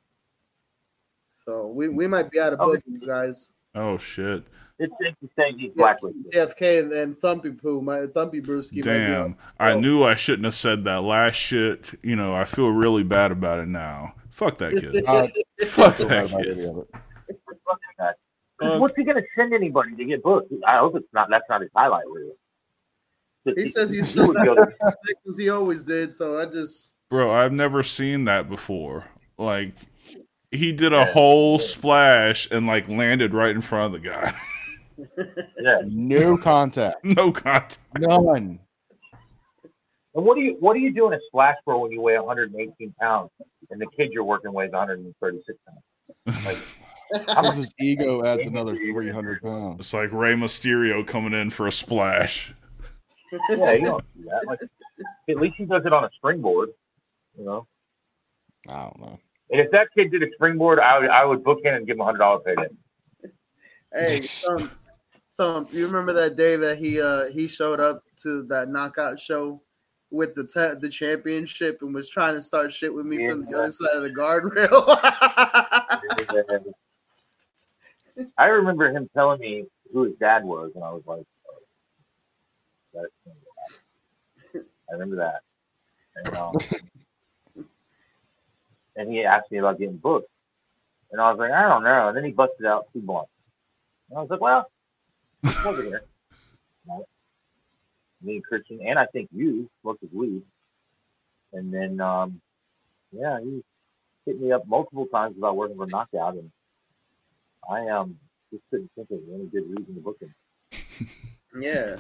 so we, we might be out of Oh. bookings, guys. Oh shit. It's safe to say he's Yeah, blacklisted. J F K and, and Thumpy Poo, my Thumpy Brewski. might be Damn. out. I Oh. knew I shouldn't have said that last shit. You know, I feel really bad about it now. Fuck that kid. I Fuck feel that bad about kid. any of it. Fuck that. 'Cause Uh, what's he going to send anybody to get booked? I hope it's not. That's not his highlight reel. He says he's he still would not go to, as he always did, so I just Bro, I've never seen that before. Like he did a whole splash and like landed right in front of the guy. Yeah. No contact. No contact. None. And what do you what do you do in a splash pro when you weigh one hundred eighteen pounds and the kid you're working with is one hundred thirty-six pounds? Like, How much his ego adds another three hundred pounds. It's like Rey Mysterio coming in for a splash. yeah, you don't do that. Like, at least he does it on a springboard, you know. I don't know. And if that kid did a springboard, I would I would book in and give him a hundred dollar payday. Hey, um, so you remember that day that he uh he showed up to that knockout show with the te- the championship and was trying to start shit with me Yeah. from the other side of the guardrail. I remember him telling me who his dad was, and I was like, oh, that's I remember that. And, um, and he asked me about getting booked. And I was like, I don't know. And then he busted out two blunts. And I was like, well, over here. Right. Me and Christian, and I think you smoked his weed. And then, um, yeah, he hit me up multiple times about working for Knockout. And I um, just couldn't think of any good reason to book him. Yeah.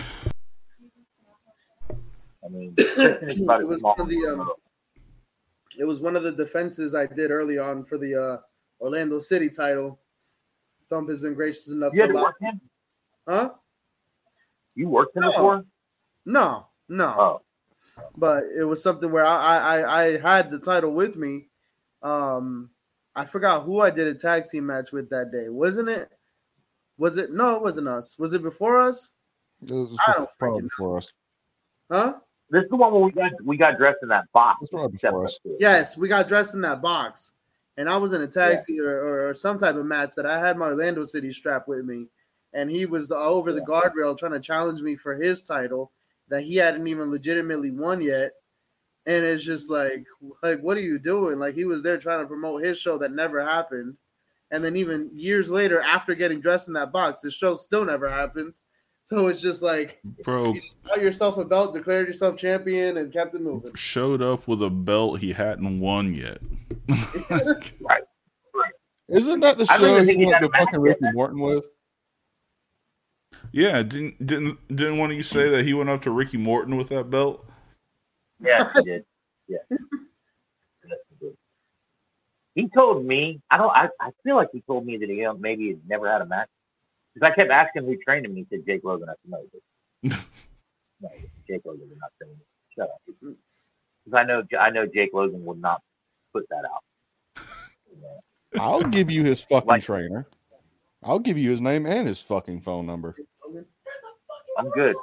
I mean, Christian is about It as was small one of the, um, It was one of the defenses I did early on for the uh, Orlando City title. Thump has been gracious enough You had to to allow. work him? Huh? You worked him No. before? No, no. Oh. But it was something where I, I, I had the title with me. Um, I forgot who I did a tag team match with that day. Wasn't it? Was it? No, it wasn't us. Was it before us? It was I don't probably freaking before us. Huh? This is the one where we got we got dressed in that box. That's probably Step before up us. to it. Yes, we got dressed in that box. And I was in a tag Yeah. team or, or, or some type of match that I had my Orlando City strap with me. And he was over the guardrail trying to challenge me for his title that he hadn't even legitimately won yet. And it's just like, like, what are you doing? Like, he was there trying to promote his show that never happened. And then even years later, after getting dressed in that box, the show still never happened. So it's just like, Bro you got yourself a belt, declared yourself champion, and kept it moving. showed up with a belt he hadn't won yet. Right. Isn't that the I don't show even he think he went had to a match fucking yet, Ricky man. Morton with? Yeah, didn't didn't didn't one of you say that he went up to Ricky Morton with that belt? Yeah, he did. Yeah. Yes, he did. He told me, I don't I, I feel like he told me that he um, maybe had never had a match. Because I kept asking who trained him, and he said Jake Logan. I said, no, he didn't. No, Jake Logan did not train him. Shut up. Because I know I know Jake Logan would not put that out. I'll give you his fucking Like- trainer. I'll give you his name and his fucking phone number. I'm good.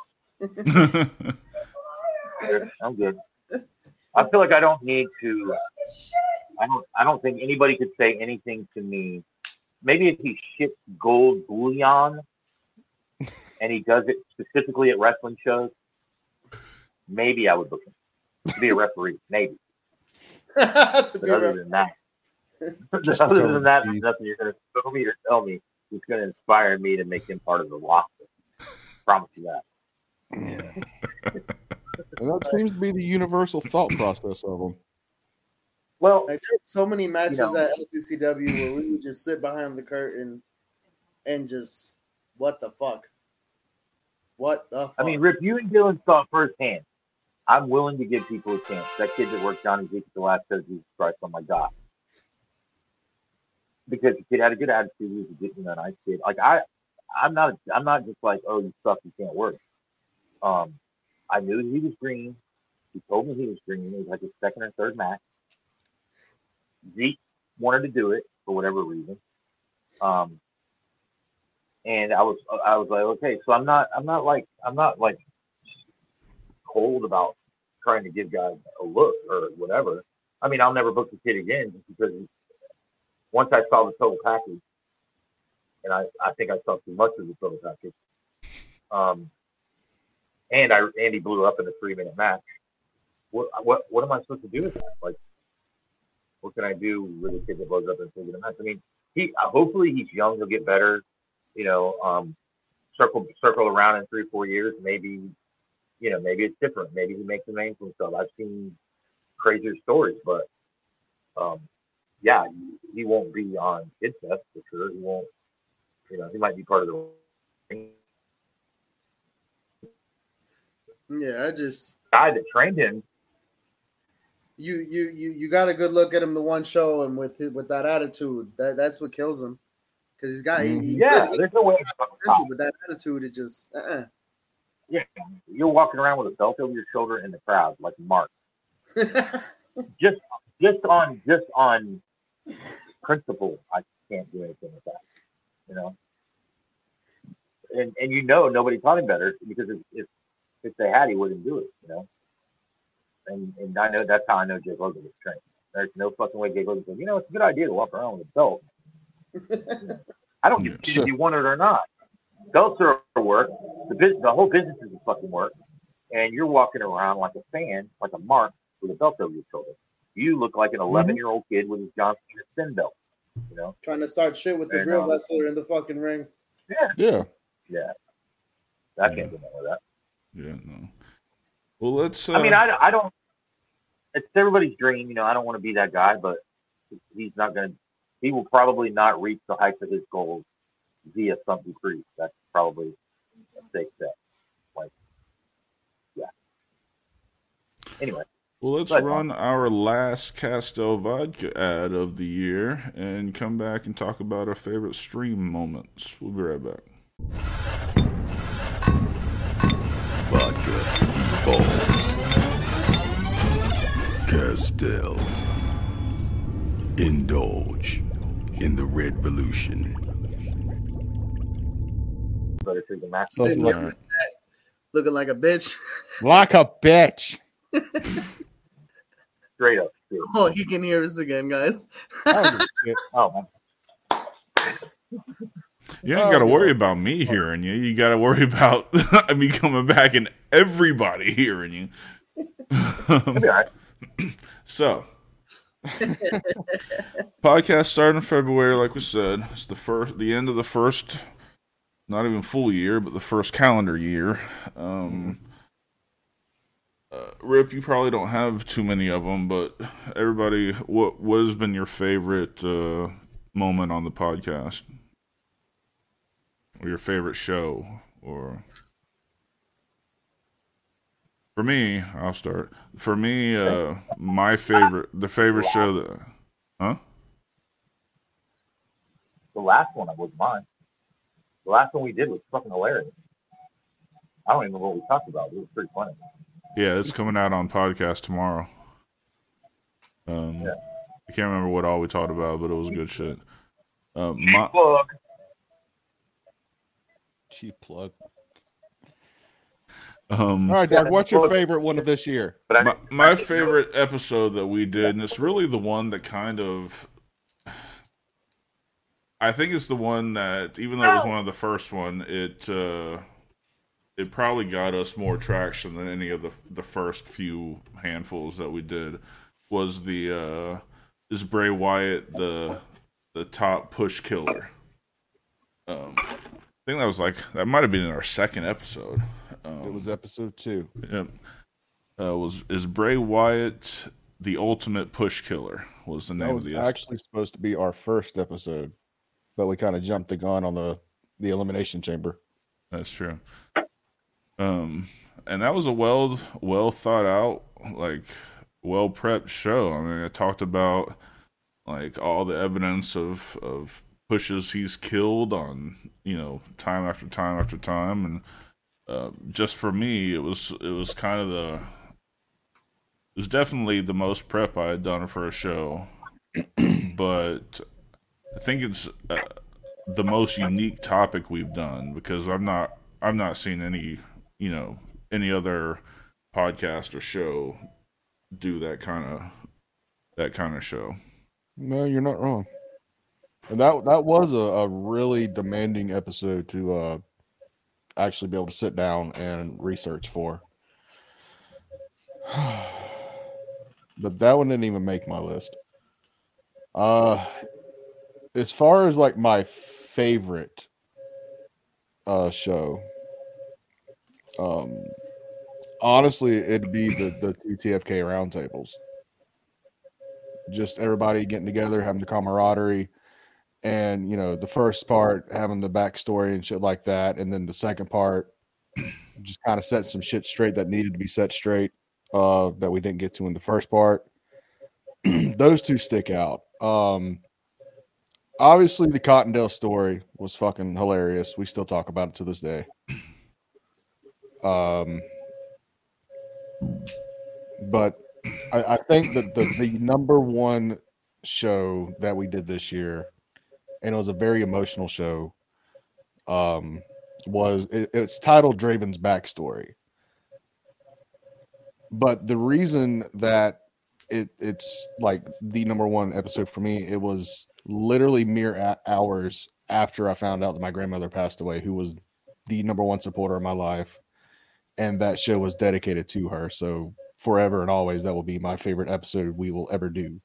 I'm good. I feel like I don't need to. I don't. I don't think anybody could say anything to me. Maybe if he shits gold bullion and he does it specifically at wrestling shows, maybe I would book him to be a referee. Maybe. That's a But good other rep- than that, Just other to than that, cover there's nothing you're going to tell me or tell me that's going to inspire me to make him part of the roster. Promise you that. And that seems to be the universal thought process of them. Well, Like, there's so many matches You know. at L C C W where we would just sit behind the curtain and just, what the fuck? What the fuck? I mean, Rip, you and Dylan saw firsthand. I'm willing to give people a chance. That kid that worked Johnny Zeke at the last says Jesus Christ, oh my God. Because the kid had a good attitude, he was a good, you know, nice kid. Like I, I'm not, I'm not just like, oh, you suck, you can't work. Um, I knew he was green. He told me he was green. It was like his second or third match. Zeke wanted to do it for whatever reason. Um, and I was, I was like, okay, so I'm not, I'm not like, I'm not like cold about trying to give guys a look or whatever. I mean, I'll never book the kid again just because once I saw the total package, and I, I think I saw too much of the total package. Um, and I Andy blew up in a three minute match. What what what am I supposed to do with that? Like, what can I do with a kid that blows up in a three minute match? I mean, he uh, hopefully he's young, he'll get better. You know, um, circle circle around in three four years, maybe. You know, maybe it's different. Maybe he makes a name for himself. I've seen crazier stories, but um, yeah, he won't be on Kid Fest for sure. He won't, you know, he might be part of the Yeah, I just guy that trained him. you you you you got a good look at him the one show, and with his, with that attitude, that that's what kills him. Because he's got Mhm. he, he Yeah, could- he there's no way. potential, but that attitude, it just uh-uh. Yeah, you're walking around with a belt over your shoulder in the crowd like Mark. Just, just on, just on principle, I can't do anything with that. You know, and and you know nobody taught him better because if if, if they had, he wouldn't do it. You know, and and I know that's how I know Jake Logan was trained. There's no fucking way Jake Logan said, you know, it's a good idea to walk around with a belt. I don't give a shit Sure. if you want it or not. Belts are work. The business, the whole business is a fucking work. And you're walking around like a fan, like a Mark, with a belt over your shoulder. You look like an eleven-year-old kid with his John Cena spin belt. You know? Trying to start shit with the And, real um, wrestler in the fucking ring. Yeah, Yeah. yeah. I can't do nothing with that. Yeah, no. Well, let's. Uh, I mean, I, I don't. It's everybody's dream, you know. I don't want to be that guy, but he's not going to. He will probably not reach the heights of his goals via some decrease. That's probably a safe bet. Like, yeah. Anyway, well, let's But- run our last Castel vodka ad of the year and come back and talk about our favorite stream moments. We'll be right back. Vodka, Ball, Castel. Indulge in the Red Revolution. better take the match. Let's Sitting look- here looking like a bitch. Like a bitch. Straight up. Dude. Oh, he can hear us again, guys. I don't give a shit. Oh, man. You ain't Oh, got to yeah. worry about me hearing you. You got to worry about me coming back and everybody hearing you. It'll be all right. So, podcast started in February, like we said. It's the first, the end of the first, not even full year, but the first calendar year. Um, uh, Rip, you probably don't have too many of them, but everybody, what what has been your favorite uh, moment on the podcast, or your favorite show, or? For me, I'll start. For me, uh, my favorite, the favorite show that, huh? The last one was mine. The last one we did was fucking hilarious. I don't even know what we talked about. It was pretty funny. Yeah, it's coming out on podcast tomorrow. Um, Yeah. I can't remember what all we talked about, but it was good shit. Uh, my, Plug. Cheap plug. um, All right, Doug, what's your favorite one of this year? But I my, my favorite episode that we did, and it's really the one that kind of, I think it's the one that, even though it was one of the first one, it uh, it probably got us more traction than any of the the first few handfuls that we did. Was the uh, is Bray Wyatt the the top push killer? Um, I think that was like that might have been in our second episode. Um, It was episode two. Yep. Uh, was is Bray Wyatt the ultimate push killer? Was the That name was of the actually supposed to be our first episode, but we kind of jumped the gun on the the elimination chamber. That's true. Um, and that was a well well thought out, like well prepped show. I mean, it talked about like all the evidence of of pushes he's killed on, you know, time after time after time, and uh, just for me, it was it was kind of the it was definitely the most prep I had done for a show, but I think it's uh, the most unique topic we've done because I've not I've not seen any you know any other podcast or show do that kind of that kind of show. No, you're not wrong. And that that was a, a really demanding episode to uh, actually be able to sit down and research for. But that one didn't even make my list. Uh, as far as like my favorite uh, show, um, honestly, it'd be the the two T F K roundtables. just everybody getting together, having the camaraderie, and you know, the first part having the backstory and shit like that, and then the second part just kind of set some shit straight that needed to be set straight uh, that we didn't get to in the first part. Those two stick out. Um, obviously, the Cottondale story was fucking hilarious. We still talk about it to this day. Um, but I, I think that the, the number one show that we did this year, and it was a very emotional show, um, was it, it's titled Draven's Backstory. But the reason that it it's like the number one episode for me, it was literally mere a- hours after I found out that my grandmother passed away, who was the number one supporter of my life. And that show was dedicated to her. So forever and always, that will be my favorite episode we will ever do.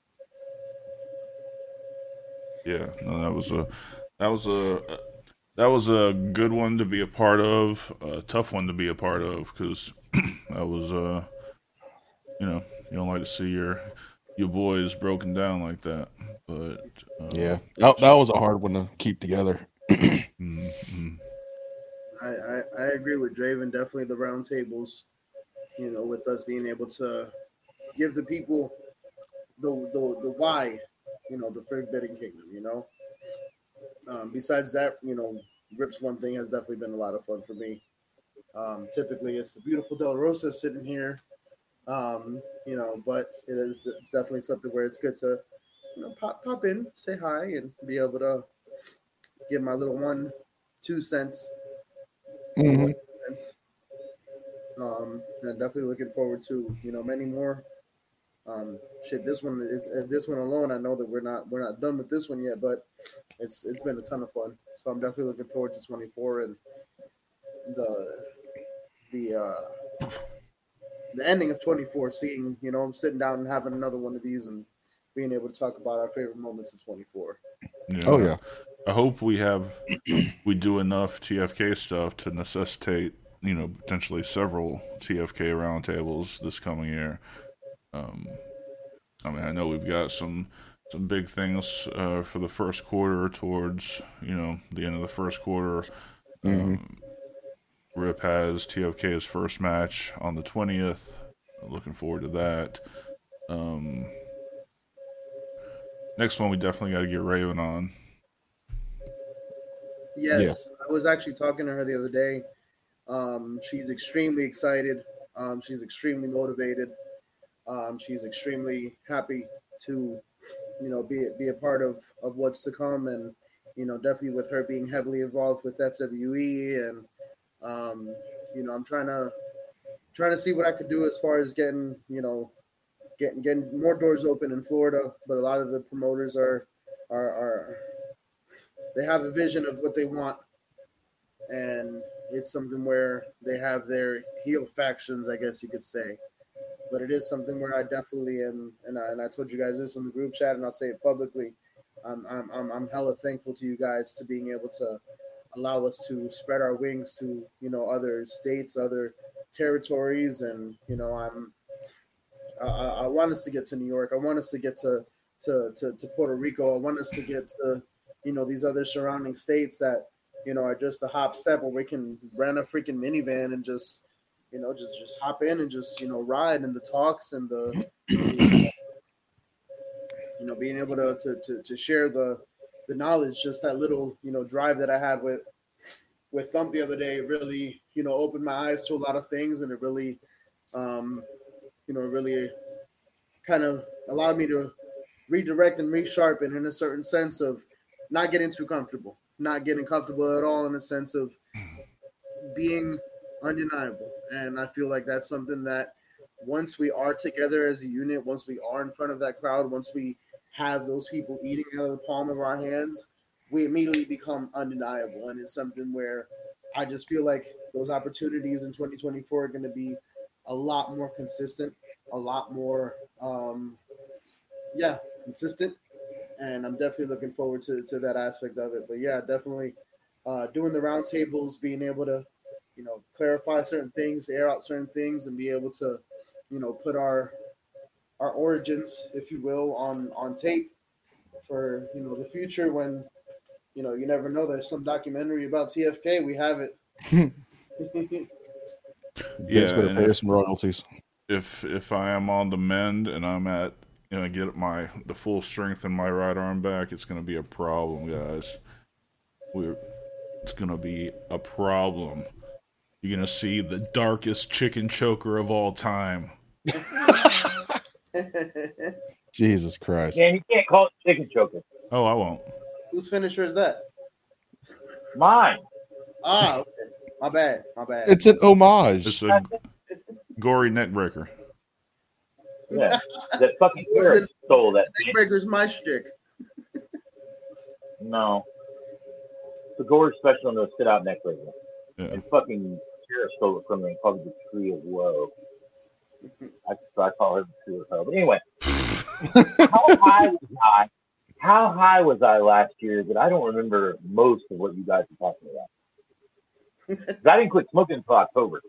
Yeah, no, that was a that was a that was a good one to be a part of, a tough one to be a part of, because that was uh you know, you don't like to see your your boys broken down like that, but uh, yeah, that, that was a hard one to keep together. mm-hmm. I, I, I agree with Draven. Definitely the round tables, you know, with us being able to give the people the the, the why, you know, the Forbidden Kingdom, you know. Um, besides that, you know, Rip's one thing has definitely been a lot of fun for me. Um, typically, it's the beautiful Del Rosa sitting here, um, you know, but it is it's definitely something where it's good to, you know, pop pop in, say hi, and be able to give my little one, two cents. Mm-hmm. Um, and definitely looking forward to, you know, many more. Um, shit, this one is uh, this one alone. I know that we're not we're not done with this one yet, but it's it's been a ton of fun. So I'm definitely looking forward to twenty-four and the the uh, the ending of twenty-four. Seeing, you know, sitting down and having another one of these and being able to talk about our favorite moments of twenty-four. Yeah. Oh yeah. I hope we have we do enough T F K stuff to necessitate, you know, potentially several T F K roundtables this coming year. Um, I mean, I know we've got some some big things uh, for the first quarter towards, you know, the end of the first quarter. Mm-hmm. Um, Rip has T F K's first match on the twentieth. Looking forward to that. Um, next one, we definitely got to get Raven on. Yes, Yeah. I was actually talking to her the other day. Um, she's extremely excited. Um, she's extremely motivated. Um, she's extremely happy to, you know, be be a part of, of what's to come, and you know, definitely with her being heavily involved with F W E, and um, you know, I'm trying to trying to see what I could do as far as getting, you know, getting getting more doors open in Florida. But a lot of the promoters are are are they have a vision of what they want, and it's something where they have their heel factions, I guess you could say. But it is something where I definitely am, and I, and I told you guys this in the group chat, and I'll say it publicly. I'm I'm I'm, I'm hella thankful to you guys to being able to allow us to spread our wings to, you know, other states, other territories, and you know, I'm I, I want us to get to New York. I want us to get to to to, to Puerto Rico. I want us to get to, you know, these other surrounding states that, you know, are just a hop step where we can rent a freaking minivan and just, you know, just just hop in and just, you know, ride, and the talks and the, the you know, being able to, to to to share the the knowledge. Just that little, you know, drive that I had with with Thump the other day really, you know, opened my eyes to a lot of things, and it really, um, you know, really kind of allowed me to redirect and resharpen in a certain sense of not getting too comfortable, not getting comfortable at all, in a sense of being undeniable. And I feel like that's something that once we are together as a unit, once we are in front of that crowd, once we have those people eating out of the palm of our hands, we immediately become undeniable. And it's something where I just feel like those opportunities in twenty twenty-four are going to be a lot more consistent, a lot more, um, yeah, consistent. And I'm definitely looking forward to, to that aspect of it. But yeah, definitely uh, doing the roundtables, being able to, you know, clarify certain things, air out certain things, and be able to, you know, put our our origins, if you will, on on tape for you know the future when you know you never know. There's some documentary about T F K. We have it. Yeah, Yeah, better and pay if- us some royalties. if if I am on the mend and I'm at you know get my the full strength in my right arm back, it's gonna be a problem, guys. We're it's gonna be a problem. You're gonna see the darkest chicken choker of all time. Jesus Christ. Man, you can't call it chicken choker. Oh, I won't. Whose finisher is that? Mine. Ah, okay. My bad. My bad. It's an homage. It's a gory neck breaker. Yeah. That fucking Sarah stole that. man. Neckbreaker's my shtick. No. The gore special on those sit out neck breaker. Yeah. And fucking Sarah stole it from me and called it the tree of woe. I, so I call it the tree of hell. But anyway, how high was I? How high was I last year that I don't remember most of what you guys are talking about? 'Cause I didn't quit smoking until October.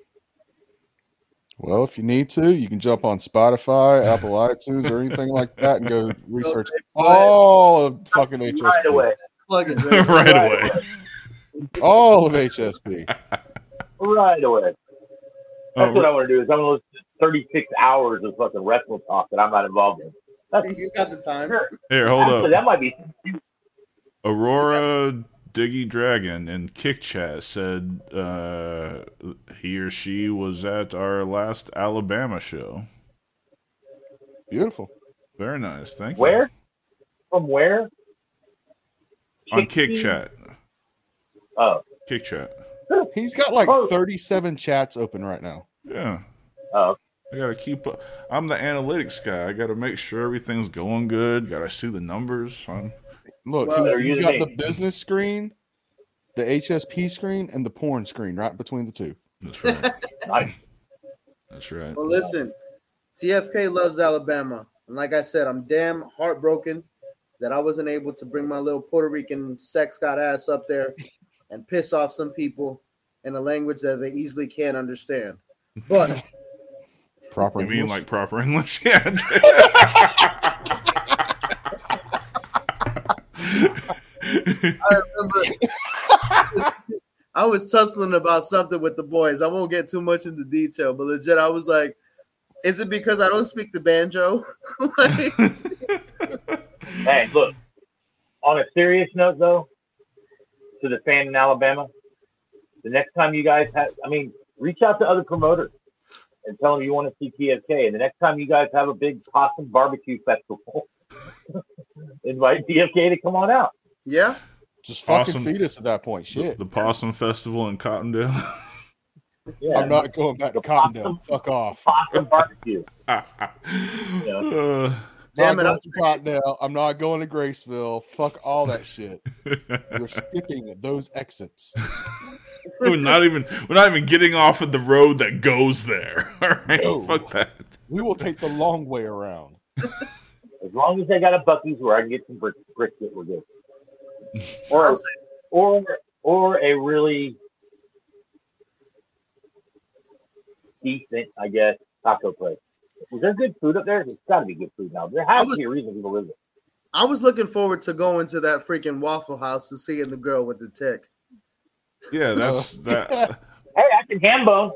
Well, if you need to, you can jump on Spotify, Apple iTunes, or anything like that and go research all of fucking H S P. Right away. Plug it. right Right away. All of H S P. Right away. That's Oh, what I want to do is I'm going to listen to thirty-six hours of fucking wrestling talk that I'm not involved in. That's You got the time. sure. here, hold Actually, up. that might be Aurora Diggy Dragon in Kick Chat said uh, he or she was at our last Alabama show. Beautiful. Very nice. Thank you. where? From where? On Kick Chickpea? Chat. Oh. Kick Chat. He's got like Oh. thirty-seven chats open right now. Yeah. Oh. I gotta keep up. I'm the analytics guy. I gotta make sure everything's going good. Gotta see the numbers. I'm, Look, Well, he's- they're he's using got me. the business screen, the H S P screen, and the porn screen right between the two. that's right. Nice. That's right. Well, listen, T F K loves Alabama. And like I said, I'm damn heartbroken that I wasn't able to bring my little Puerto Rican sex god ass up there and piss off some people in a language that they easily can't understand. But Proper You mean English. like proper English? Yeah. I remember I was tussling about something with the boys. I won't get too much into detail, but legit, I was like, is it because I don't speak the banjo? Like, Hey, look. On a serious note, though, to the fan in Alabama, the next time you guys have, I mean, reach out to other promoters and tell them you want to see T F K. And the next time you guys have a big possum barbecue festival, invite T F K to come on out. yeah. Just fucking Awesome. feed us at that point. the, Shit. the Possum Festival in Cottondale. Yeah, I'm not going back to The Cottondale. possum- Fuck off. possum barbecue. uh, Damn Not it, going to Cottondale. I'm not going to Graceville. Fuck all that shit. We're skipping those exits. we're not even we're not even getting off of the road that goes there. All right, No. fuck that. We will take the long way around. As long as they got a Buc-ee's where I can get some brick, brisket, we're good. Or, I'll say- or, or a really decent, I guess, taco place. Was there good food up there? There's got to be good food now. There I has was- to be a reason people live there. I was looking forward to going to that freaking Waffle House and seeing the girl with the tick. Yeah, that's that. Hey, I can ham bone.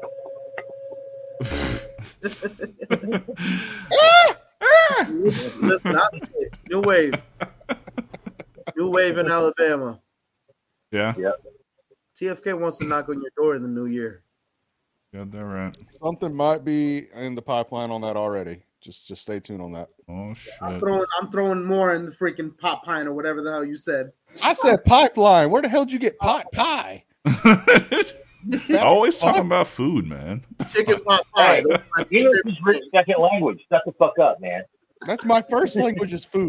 Listen, I'll say it. New wave. New wave in Alabama. Yeah, T F K wants to knock on your door in the new year. got that right. Something might be in the pipeline on that already. Just just stay tuned on that. Oh I'm shit. throwing, I'm throwing more in the freaking pot pine or whatever the hell you said. I said pipeline. Where the hell did you get pot pie? Always talking about food, man. Chicken pot pie. Hey, Those are my English favorite is Rick's things. second language. Shut the fuck up, man. That's my first language is food.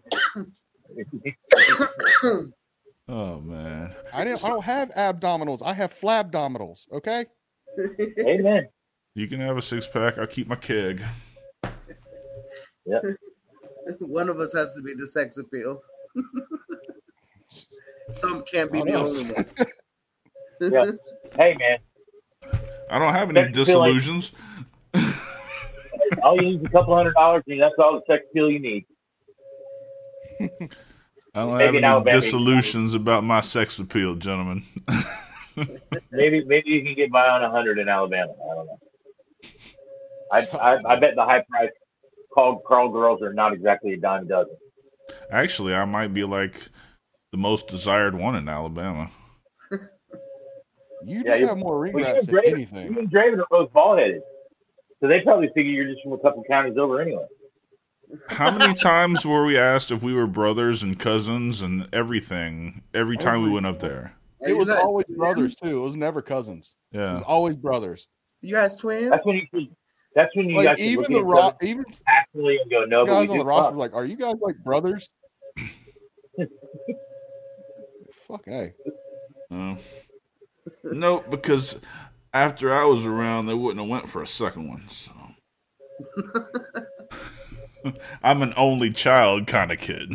Oh man. I didn't I don't have abdominals. I have flabdominals, okay? Amen. You can have a six pack. I'll keep my keg. One of us has to be the sex appeal. Some can't be Oh, the no. only one. Yeah. Hey, man. I don't have any Sex appeal ain't- disillusions. Hey, All you need is a couple hundred dollars, and that's all the sex appeal you need. I don't Maybe have in any Alabama, dissolutions about my sex appeal, gentlemen. Maybe maybe you can get by on a hundred in Alabama. I don't know. I, I I bet the high price call call girls are not exactly a dime a dozen. Actually, I might be like the most desired one in Alabama. You Yeah, do you- have more ring Well, you rats and than Draven, anything. you and Draven are both bald headed, so they probably figure you're just from a couple counties over anyway. How many times were we asked if we were brothers and cousins and everything every time we went up there? Hey, It you was guys always twins? brothers too. It was never cousins. It Yeah. was always brothers. You guys twins? That's when you should. That's when you Like guys should even look the at rock, each even other passionately and go, no, but we guys on do the roster fuck. were like, "Are you guys like brothers?" Fuck, hey. Uh, no, because after I was around, they wouldn't have went for a second one. So. I'm an only child kind of kid.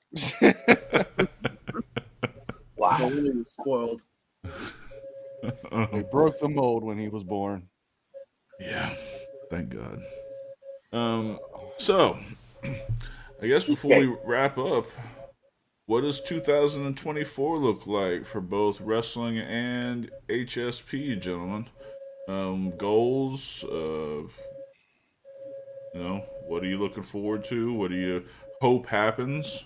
Wow. Oh, really spoiled. They broke the mold when he was born. Yeah, thank God. Um, so I guess before we wrap up, what does two thousand twenty-four look like for both wrestling and H S P, gentlemen? Um, goals, uh, you know, what are you looking forward to? What do you hope happens?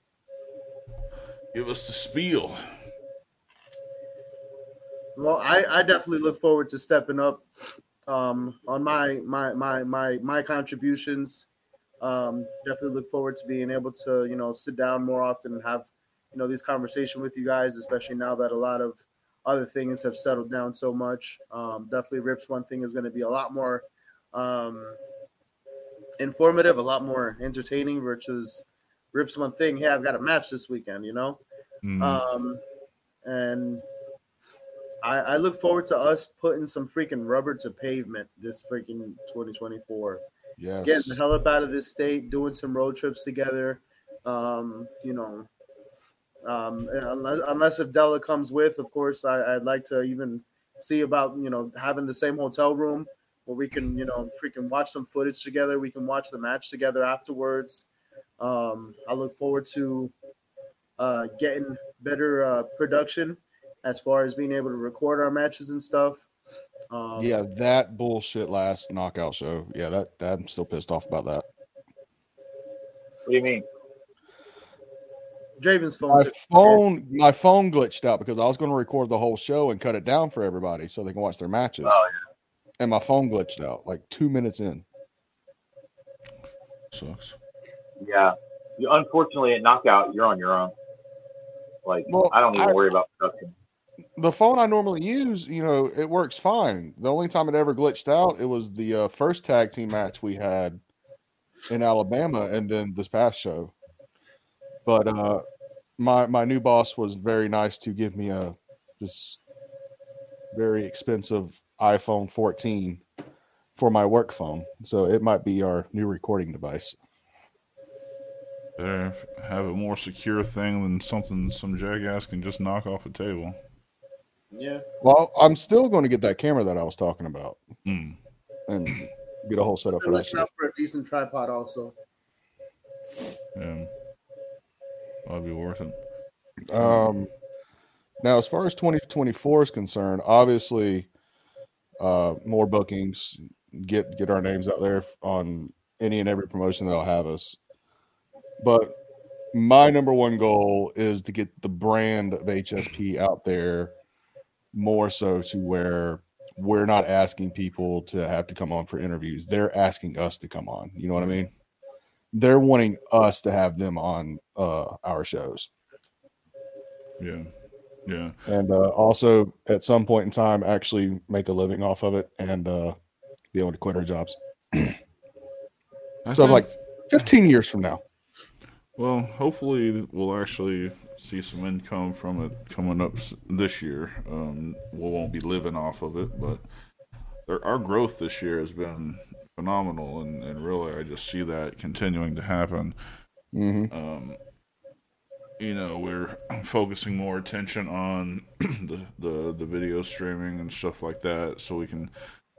Give us the spiel. Well, I, I definitely look forward to stepping up um, on my my my my my contributions. Um, definitely look forward to being able to you know sit down more often and have you know these conversations with you guys, especially now that a lot of other things have settled down so much. Um, definitely, Rips One Thing is going to be a lot more um, informative, a lot more entertaining versus Rips One Thing. Hey, I've got a match this weekend, you know, Mm. um, and. I, I look forward to us putting some freaking rubber to pavement this freaking twenty twenty-four. Yes. Getting the hell up out of this state, doing some road trips together. Um, you know, um, unless, unless if Della comes with, of course, I, I'd like to even see about, you know, having the same hotel room where we can, you know, freaking watch some footage together. We can watch the match together afterwards. Um, I look forward to uh, getting better uh, production as far as being able to record our matches and stuff. Um, Yeah, that bullshit last knockout show. Yeah, that, that I'm still pissed off about that. What do you mean? Draven's phone. My phone, my phone glitched out because I was going to record the whole show and cut it down for everybody so they can watch their matches. Oh, And my phone glitched out like two minutes in. Sucks. Yeah. You, unfortunately, at Knockout, you're on your own. Like, Well, I don't even I- worry about production. The phone I normally use, you know, it works fine. The only time it ever glitched out, it was the uh, first tag team match we had in Alabama, and then this past show. But uh, my my new boss was very nice to give me a this very expensive iPhone fourteen for my work phone, so it might be our new recording device. Better have a more secure thing than something some jackass can just knock off a table. Yeah. Well, I'm still going to get that camera that I was talking about Mm. and get a whole setup for We're that looking shit. out for a decent tripod also. Yeah. That'd be worth it. Um, now, as far as twenty twenty-four is concerned, obviously, uh, more bookings, get get our names out there on any and every promotion that'll have us. But my number one goal is to get the brand of H S P out there more so to where we're not asking people to have to come on for interviews. They're asking us to come on. You know what I mean? They're wanting us to have them on uh, our shows. Yeah. Yeah. And uh, also, at some point in time, actually make a living off of it and uh, be able to quit our jobs. I So, think- like fifteen years from now. Well, hopefully we'll actually see some income from it coming up s- this year. Um, we won't be living off of it, but there, our growth this year has been phenomenal, and, and really I just see that continuing to happen. Mm-hmm. Um, you know, we're focusing more attention on the, the the video streaming and stuff like that, so we can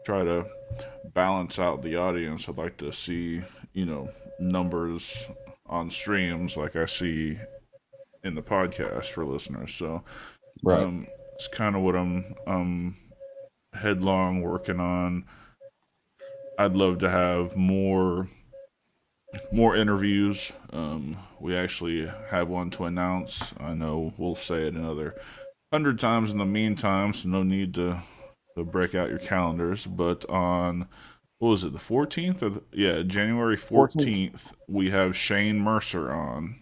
try to balance out the audience. I'd like to see, you know, numbers on streams like I see in the podcast for listeners. So, Right. um, it's kind of what I'm um headlong working on. I'd love to have more more interviews. Um, we actually have one to announce. I know we'll say it another hundred times in the meantime, so no need to to break out your calendars. But on what was it, the fourteenth? Or the, yeah, January fourteenth, we have Shane Mercer on.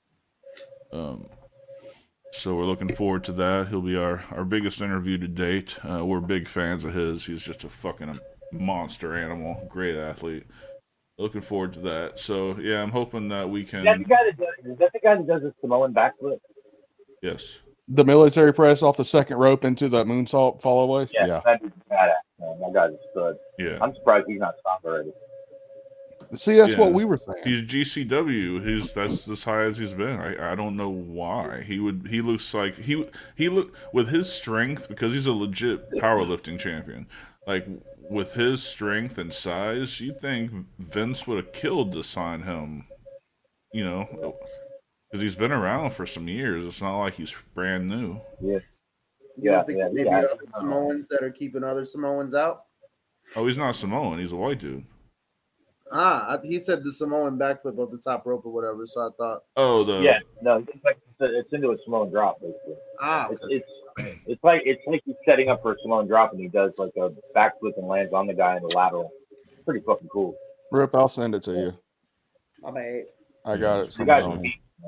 Um, so we're looking forward to that. He'll be our, our biggest interview to date. Uh, we're big fans of his. He's just a fucking monster animal, great athlete. Looking forward to that. So yeah, I'm hoping that we can. Is that the guy that does? Is that the guy that does the Samoan backflip? Yes. The military press off the second rope into that moonsault fall away. Yeah, Yeah. that dude's badass, man. That guy's a stud. Yeah. I'm surprised he's not stopped already. See, that's Yeah. what we were saying. He's G C W. He's that's as high as he's been. I, I don't know why. He would. He looks like he he look with his strength, because he's a legit powerlifting champion. Like with his strength and size, you'd think Vince would have killed to sign him. You know, because he's been around for some years. It's not like he's brand new. Yeah. You Yeah, don't think yeah, maybe yeah. other Samoans that are keeping other Samoans out? Oh, he's not Samoan. He's a white dude. Ah, I- he said the Samoan backflip off the top rope or whatever. So I thought, Oh, the Yeah, no, it's like it's into a Samoan drop basically. ah, It's, it's it's like it's like he's setting up for a Samoan drop and he does like a backflip and lands on the guy in the lateral. It's pretty fucking cool. Rip, I'll send it to you. my bad. I got it. You guys, somewhere.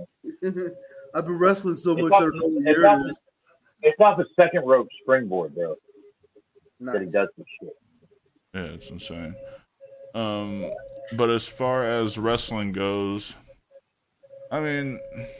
I've been wrestling so It's much off that I don't the- know it's where off it the- is. it's off the second rope springboard, bro. That he Nice. does this shit. Yeah, it's insane. Um, but as far as wrestling goes, I mean,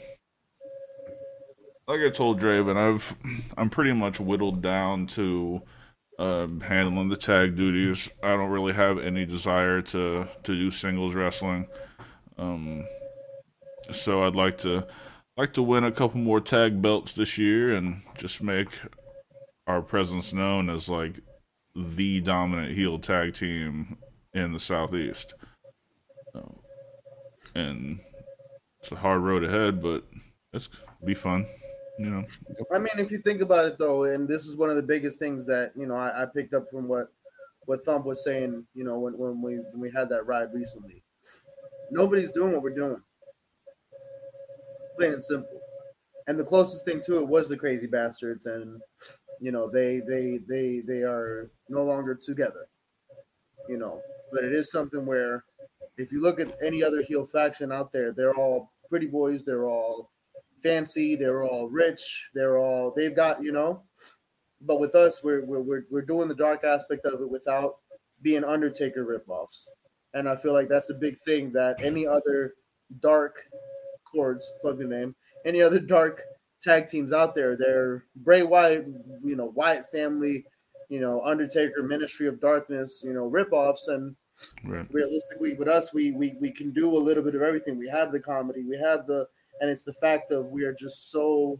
like I told Draven, I've I'm pretty much whittled down to um, handling the tag duties. I don't really have any desire to to do singles wrestling. Um, so I'd like to like to win a couple more tag belts this year and just make our presence known as like the dominant heel tag team in the Southeast. Um, and it's a hard road ahead, but it's be fun, you know. I mean, if you think about it, though, and this is one of the biggest things that you know I, I picked up from what what Thump was saying. You know, when, when we when we had that ride recently, nobody's doing what we're doing, plain and simple. And the closest thing to it was the Crazy Bastards, and you know they they they they are no longer together. You know, but it is something where if you look at any other heel faction out there, they're all pretty boys, they're all fancy, they're all rich, they're all they've got, you know. But with us, we're we're we're, we're doing the dark aspect of it without being Undertaker ripoffs. And I feel like that's a big thing that any other dark chords, plug the name, any other dark tag teams out there, they're Bray Wyatt, you know, Wyatt family, you know, Undertaker, Ministry of Darkness, you know, ripoffs. And Right. realistically, with us, we, we we can do a little bit of everything. We have the comedy, we have the, and it's the fact that we are just so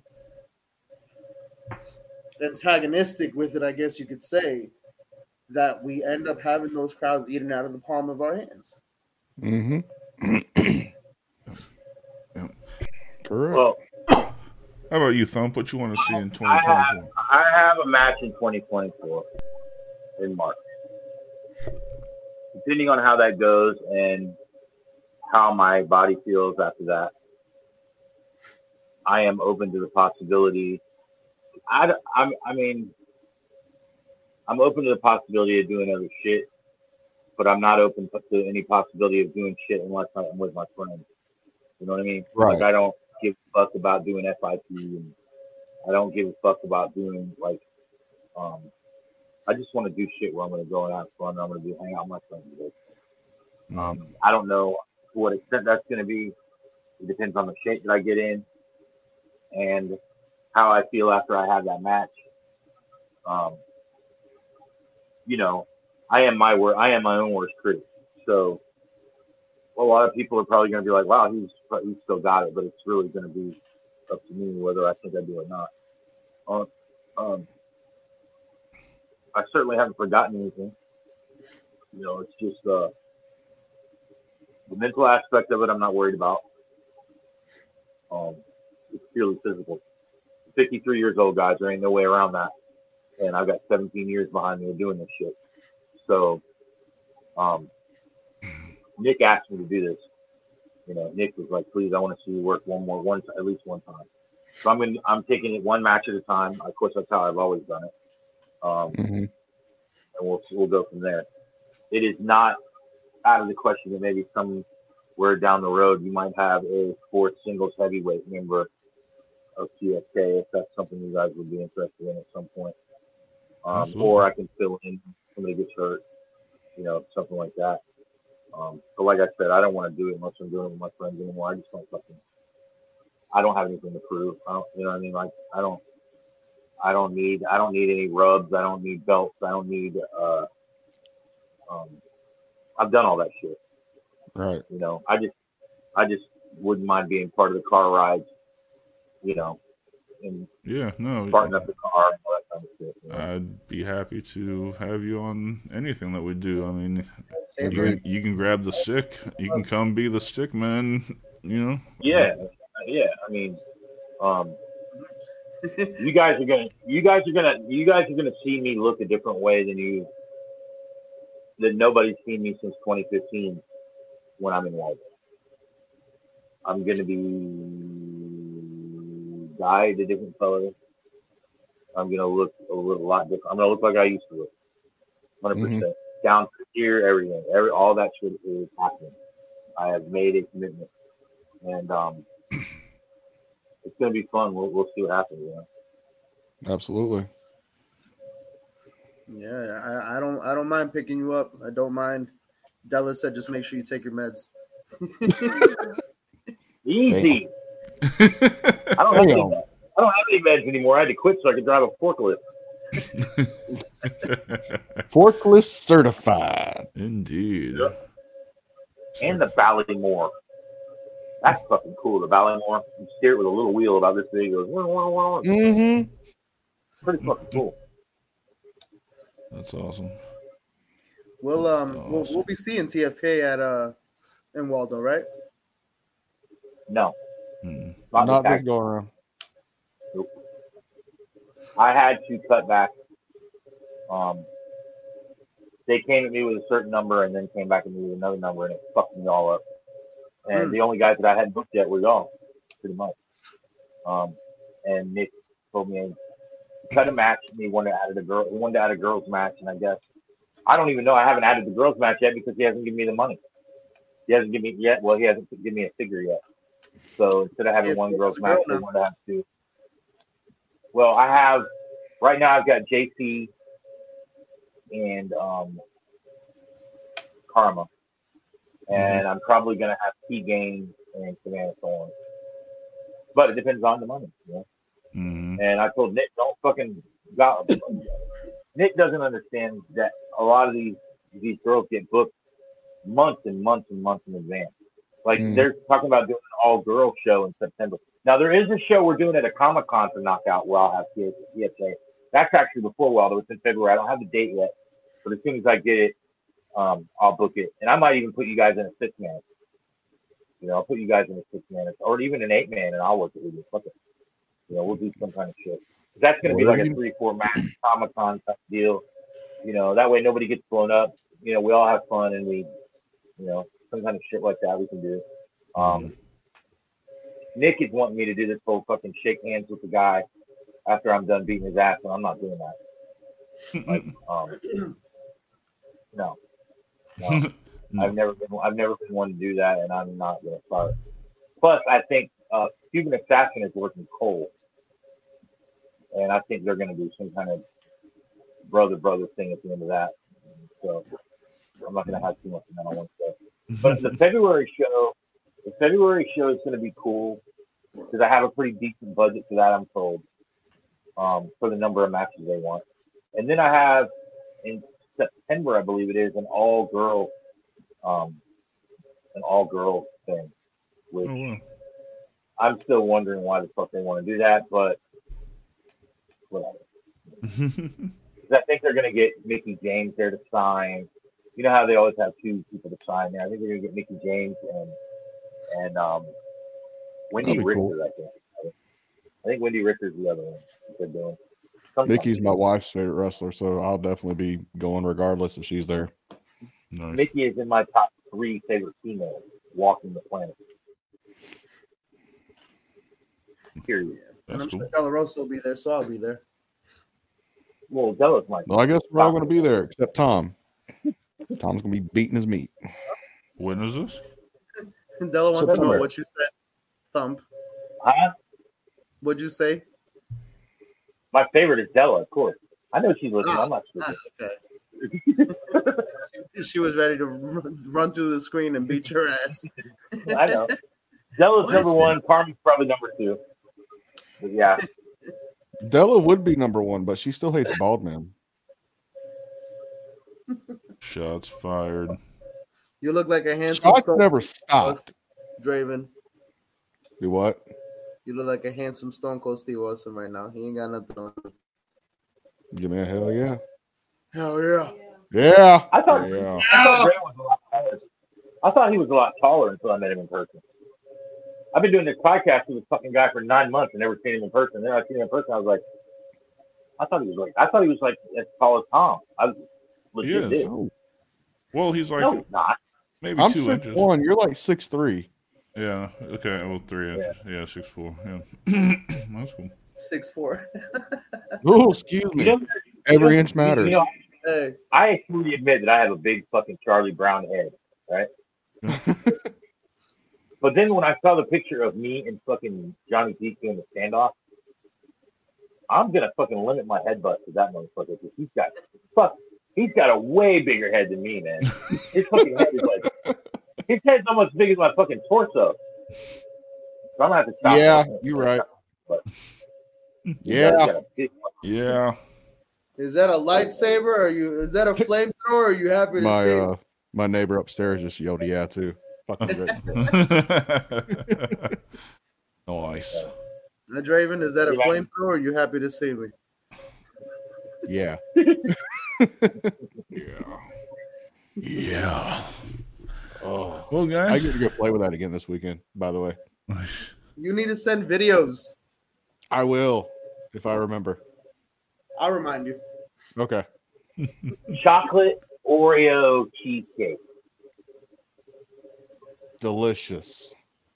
antagonistic with it, I guess you could say, that we end up having those crowds eating out of the palm of our hands. Mm-hmm. Correct. Well, How about you, Thump? What you want to see in I twenty have, twenty-four? I have a match in twenty twenty-four in March. Depending on how that goes and how my body feels after that, I am open to the possibility. I, I'm, I mean, I'm open to the possibility of doing other shit, but I'm not open to any possibility of doing shit unless I'm with my friends. You know what I mean? Right. Like, I don't give a fuck about doing F I P, and I don't give a fuck about doing, like, um, I just want to do shit where I'm going to go and have fun. I'm going to be hang out with my friends today. Um, I don't know to what extent that's going to be. It depends on the shape that I get in and how I feel after I have that match. Um, you know, I am my wor- I am my own worst critic. So a lot of people are probably going to be like, "Wow, he's he's still got it," but it's really going to be up to me whether I think I do or not. Um, um, I certainly haven't forgotten anything. You know, it's just uh, the mental aspect of it. I'm not worried about. Um, it's purely physical. fifty-three years old, guys. There ain't no way around that. And I've got seventeen years behind me of doing this shit. So, um, Nick asked me to do this. You know, Nick was like, "Please, I want to see you work one more, one at least one time." So I'm gonna, I'm taking it one match at a time. Of course, that's how I've always done it. Um, Mm-hmm. and we'll we'll go from there. It is not out of the question that maybe somewhere down the road you might have a fourth singles heavyweight member of T S K if that's something you guys would be interested in at some point. Um, Absolutely. or I can fill in somebody gets hurt, you know, something like that. Um, but like I said, I don't want to do it unless I'm doing it with my friends anymore. I just don't fucking. I don't have anything to prove. I don't, you know what I mean? Like I don't. I don't need. I don't need any rubs. I don't need belts. I don't need. Uh, um, I've done all that shit. Right. You know, I just, I just wouldn't mind being part of the car rides. You know, and Yeah, no. starting up the car and all that kind of shit. You know? I'd be happy to have you on anything that we do. I mean, Same you can, you can grab the stick. You can come be the stick man. You know. Yeah, yeah. I mean, um, you guys are gonna, you guys are gonna, you guys are gonna see me look a different way than you, than nobody's seen me since twenty fifteen when I'm in white. I'm gonna be dyed a different color. I'm gonna look a little lot different. I'm gonna look like I used to look, one hundred percent down to here, everything, every all that shit is happening. I have made a commitment, and um. It's gonna be fun. We'll we'll see what happens. You know? Absolutely. Yeah, I, I don't I don't mind picking you up. I don't mind. Della said just make sure you take your meds. Easy. I don't have any, I don't have any meds anymore. I had to quit so I could drive a forklift. Forklift certified. Indeed. Yeah. And the Ballymore. That's fucking cool. The Ballymore. You steer it with a little wheel about this big. It goes. Wah, wah, wah. Mm-hmm. Pretty fucking cool. That's awesome. We'll um Awesome. we'll we'll be seeing T F K at uh in Waldo, right? No. Hmm. Not, Not this this time. go around. Nope. I had to cut back. Um, they came at me with a certain number and then came back at me with another number, and it fucked me all up. And Hmm. the only guys that I hadn't booked yet were y'all, pretty much. Um, and Nick told me he cut a match, and he wanted to add a girl. He wanted to add a girls match, and I guess I don't even know. I haven't added the girls match yet because he hasn't given me the money. He hasn't given me yet. Well, he hasn't given me a figure yet. So instead of having Yeah, one it's girls a match, girl they now. want to have two. Well, I have right now. I've got J C and um, Karma, and I'm probably gonna have T Game and Savannah Thorne. But it depends on the money, you know. Hmm. And I told Nick, don't fucking. God, Nick doesn't understand that a lot of these these girls get booked months and months and months in advance. Like Mm. they're talking about doing an all girl show in September. Now there is a show we're doing at a Comic Con for Knockout where I'll have T S A. That's actually before Wilder. It's in February. I don't have the date yet, but as soon as I get it, um, I'll book it. And I might even put you guys in a six man. You know, I'll put you guys in a six man or even an eight man, and I'll work it with you. Fuck it. You know, we'll do some kind of shit. That's going to be like a three, four match Comic Con type deal. You know, that way nobody gets blown up. You know, we all have fun and we, you know, some kind of shit like that we can do. Um, Nick is wanting me to do this whole fucking shake hands with the guy after I'm done beating his ass, and I'm not doing that. Like, um, no, no. No. I've never been. I've never been one to do that, and I'm not going to start. Plus, I think uh, Cuban Assassin is working Cole, and I think they're going to do some kind of brother brother thing at the end of that. So I'm not going to have too much of that on one show. But the February show, the February show is going to be cool because I have a pretty decent budget for that. I'm told um, for the number of matches they want, and then I have in September, I believe it is, an all girl. Um, an all-girl thing, which Oh, wow. I'm still wondering why the fuck they want to do that, but whatever. 'Cause I think they're going to get Mickey James there to sign. You know how they always have two people to sign there. I think they're gonna get Mickey James and and um, Wendy That'd be Richter. cool. I think. I think Wendy Richter's the other one that they're doing. Sometimes. Mickey's my wife's favorite wrestler, so I'll definitely be going regardless if she's there. Nice. Mickey is in my top three favorite females walking the planet. Period. And That's I'm cool. sure Delarosa will be there, so I'll be there. Well, Della's my. Well, I guess we're all going to be there except Tom. Tom's going to be beating his meat. When is this? And Della wants to know September. what you said. Thump. Huh? What'd you say? My favorite is Della, of course. I know she's listening. I'm not Ah, stupid. okay. she, she was ready to run, run through the screen and beat your ass. I know. Della's What is number one. Carmen's probably number two. But yeah. Della would be number one, but she still hates bald men. Shots fired. You look like a handsome Shots Stone never stopped. Draven. Do what? You look like a handsome Stone Cold Steve Austin right now. He ain't got nothing on. Give me a hell yeah. Hell yeah. Yeah. I thought, Yeah. I thought Bray was a lot taller. I thought he was a lot taller until I met him in person. I've been doing this podcast with this fucking guy for nine months and never seen him in person. Then I seen him in person. I was like, I thought he was like, I thought he was like as tall as Tom. I was legit. He is. Did. Well, he's like No, he's not. maybe I'm two six inches. one. You're like six three. Yeah. Okay. Well, three inches. Yeah, six four. Yeah. That's cool. six foot four. Oh, excuse You me. know, Every you inch know- matters. You know, Hey, I truly admit that I have a big fucking Charlie Brown head, right? But then when I saw the picture of me and fucking Johnny D in the standoff, I'm gonna fucking limit my head butt to that motherfucker because he's got fuck, he's got a way bigger head than me, man. His fucking head is like his head's almost as big as my fucking torso. So I'm gonna have to stop. Yeah, him. you're right. But he's Yeah. got a big- Yeah. is that a lightsaber? Or are you? Is that a flamethrower? Or are you happy to My see? uh, my neighbor upstairs just yelled yeah too. Fucking great. Nice. Now, Draven, is that a Yeah. flamethrower? Or are you happy to see me? Yeah. Yeah. Yeah. Oh, Well, I guys. get to go play with that again this weekend. By the way, You need to send videos. I will if I remember. I'll remind you. Okay. chocolate Oreo cheesecake. Delicious.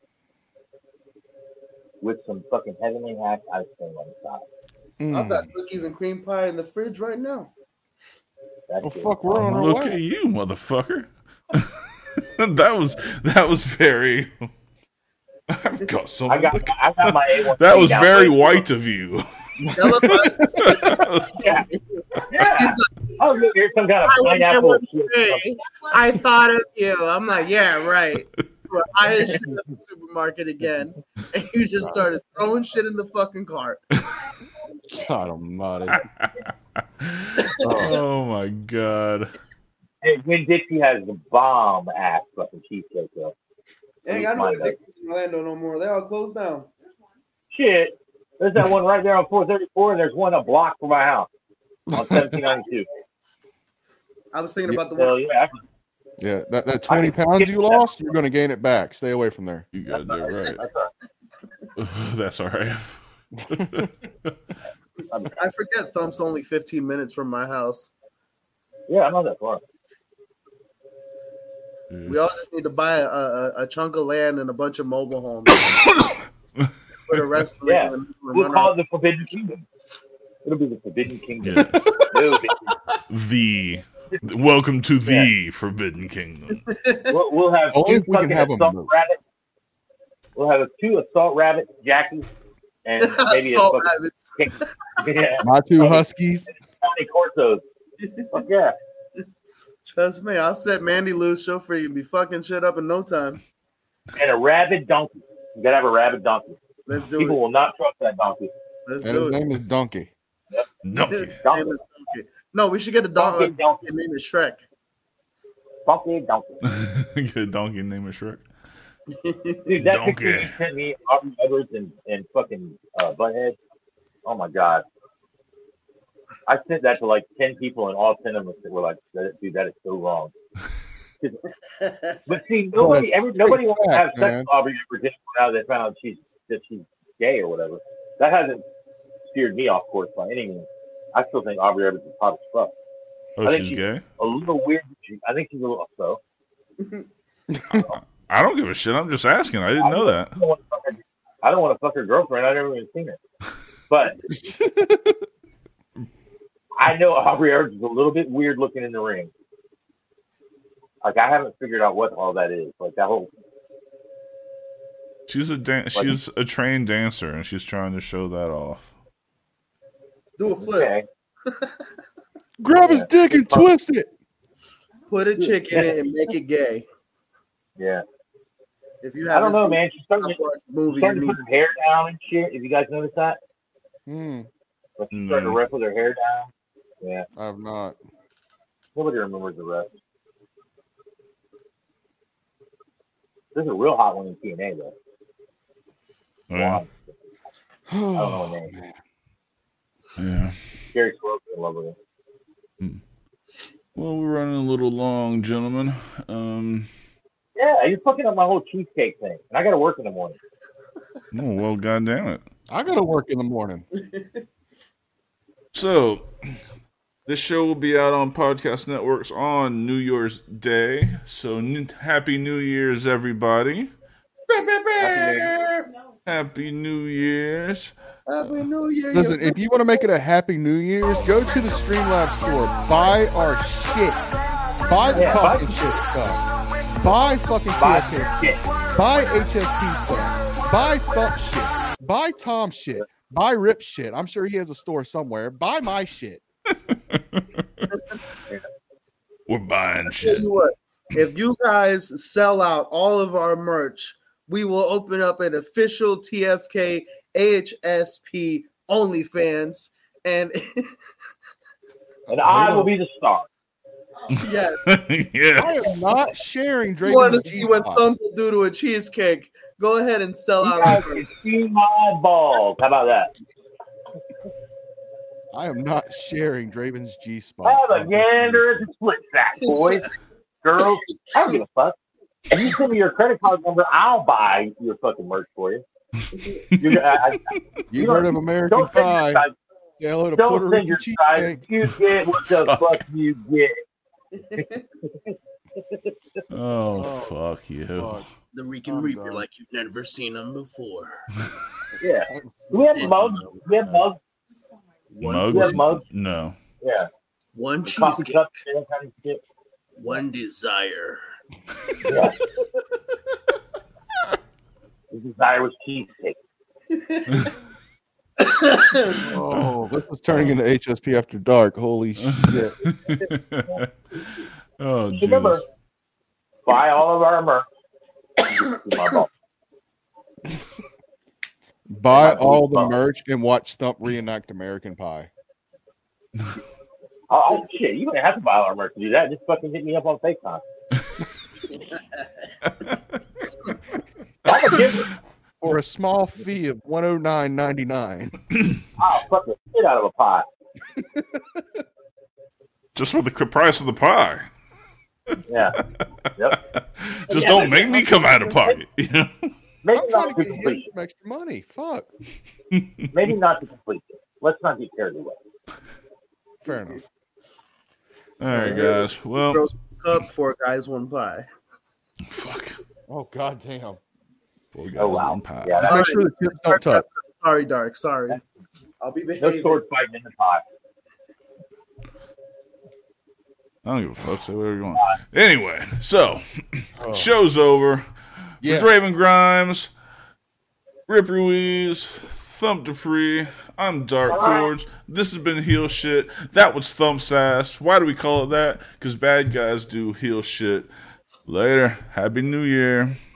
With some fucking heavenly hack ice cream on the side. I've Mm. got cookies and cream pie in the fridge right now. That's Well, it. fuck, we're on our Look way. at you, motherfucker. that was that was very. I've got some. I got, I got my A one C that was down very there. white of you. Tell us- Yeah. Yeah. Oh, look, here's some kind of I went there pineapple. one day. I thought of you. I'm like, yeah, right. We're high as shit at the supermarket again, and you just started throwing shit in the fucking cart. God almighty. Oh my god. Hey, Winn Dixie has the bomb ass fucking cheesecake though. Hey, I know Dixie's in Orlando no more. They all closed down. Shit. There's that one right there on four thirty-four, and there's one a block from my house on seventeen ninety-two. I was thinking about the Hell one. yeah. I can- Yeah, that, that twenty pounds you lost, you're going to gain it back. Stay away from there. You got that right. That's all right. That's all right. I forget Thump's only fifteen minutes from my house. Yeah, I'm not that far. We all just need to buy a, a, a chunk of land and a bunch of mobile homes. Put a restaurant Yeah. in the middle and We'll run call around. it the Forbidden Kingdom. It'll be the Forbidden Kingdom. Yeah. It'll be- The welcome to the Forbidden Kingdom. We'll, we'll have Only two if we can fucking have 'em assault move. rabbits. We'll have a two assault rabbits, Jackie, and maybe Assault a rabbits. fucking yeah, My two huskies. County Corsos. Fuck yeah. Trust me, I'll set Mandy loose. She'll freaking be fucking shit up in no time. And a rabid donkey. You gotta have a rabid donkey. Let's do People it. will not trust that donkey. Let's And do his it. name is Donkey. Donkey. His Donkey. name is Donkey. No, we should get a Donkey, donkey. donkey, His name is Shrek. donkey, donkey. Get a donkey named Shrek. Dude, that Donkey. picture you sent me, Aubrey Edwards and, and fucking uh, Butthead. Oh my god. I sent that to like ten people, and all ten of them were like, "Dude, that is so wrong." But see, nobody, every, nobody wants to have fact, sex man. with Aubrey for just now they found out she's that she's gay or whatever. That hasn't steered me off course by any means. I still think Aubrey Evans is hot as fuck. Oh, I think she's gay? A little weird. She, I think she's a little so. I don't give a shit. I'm just asking. I didn't know that. I don't want to fuck her, I don't want to fuck her girlfriend. I've never even seen her. But I know Aubrey Evans is a little bit weird looking in the ring. Like I haven't figured out what all that is. Like that whole. She's a dan- she's a trained dancer, and she's trying to show that off. Do a flip. Okay. Grab his dick and twist it. Put a chick in it and make it gay. Yeah. If you I don't haven't know, seen man. She's starting to, the movie, starting you to need put her hair down and shit. Have you guys noticed that? Hmm. Like she's starting to Mm. rep with her hair down. Yeah. I have not. Nobody remembers the rest. There's a real hot one in T N A though. Oh, yeah. I don't know her name. Yeah. Gary Swerve's in love with her. Well, we're running a little long, gentlemen. Um, Yeah, you're fucking up my whole cheesecake thing. And I gotta work in the morning. oh, well, goddamn it. I gotta work in the morning. So, this show will be out on podcast networks on New Year's Day. So, n- Happy New Year's, everybody. Happy New Year's. Happy New Year. Listen, if you want to make it a happy New Year's, go to the Streamlabs store. Buy our shit. Buy the Yeah, talking buy- shit stuff. Buy fucking Buy T F K. shit. Buy H S P stuff. Buy Thump shit. Buy Tom shit. Buy Rip shit. I'm sure he has a store somewhere. Buy my shit. We're buying Tell shit. you what, if you guys sell out all of our merch, we will open up an official T F K A H S P OnlyFans, and And I will be the star. yeah, I Yes. am not sharing if you want to Draven's see what G-spot. Thumb will do to a cheesecake, go ahead and sell You out. guys Our merch. can see my balls. How about that? I am not sharing Draven's G spot. Have a gander at the split sack, boys. Girls, I don't give a fuck. If you send me your credit card number, I'll buy your fucking merch for you. You're, I, I, You've don't- heard of American don't send Pie. your size. Say hello to Puerto Don't send Rican your size. cheesecake. You get what the Fuck. fuck you get. Oh, Oh, fuck you. Fuck. The Rican I'm Reaper, done. like you've never seen him before. Yeah. Do we have mugs? Do we have mugs? One, Do we Mugs? have mugs? No. Yeah. one Coffee cheesecake, cups, that kind of shit. one desire. Yeah. The desire was cheesecake. Oh, this is turning into H S P After Dark. Holy shit. Oh, Just remember, Jesus. buy all of our merch. You get my balls. Buy Yeah, all the well. merch and watch Thump reenact American Pie. Oh, oh, shit, you don't have to buy all our merch to do that. Just fucking hit me up on FaceTime. I'm a giver. For a small fee of one oh nine ninety-nine. I'll fuck the shit out of a pie. Just for the c- price of the pie. Yeah. Yep. Just Yeah, don't that's- make me come out of pocket. You know? Maybe I'm not trying to to get him completion. some extra money. Fuck. Maybe not to completion. Let's not get carried away. Fair enough. All right, guys. Well, Girls Cup, four guys, one pie. fuck. Oh, goddamn. Four guys, Oh, wow. one pie. Yeah, Just that, make sure the tips don't touch. Sorry, Dark. Sorry. I'll be no behaving. sword fighting in the pie. I don't give a fuck. Say whatever you want. Anyway, so Oh. show's over. Yeah. For Draven Grimes, Rip Ruiz, Thump Dupree, I'm Dark Cords. This has been Heel Shit. That was Thump Sass. Why do we call it that? Because bad guys do heel shit. Later. Happy New Year.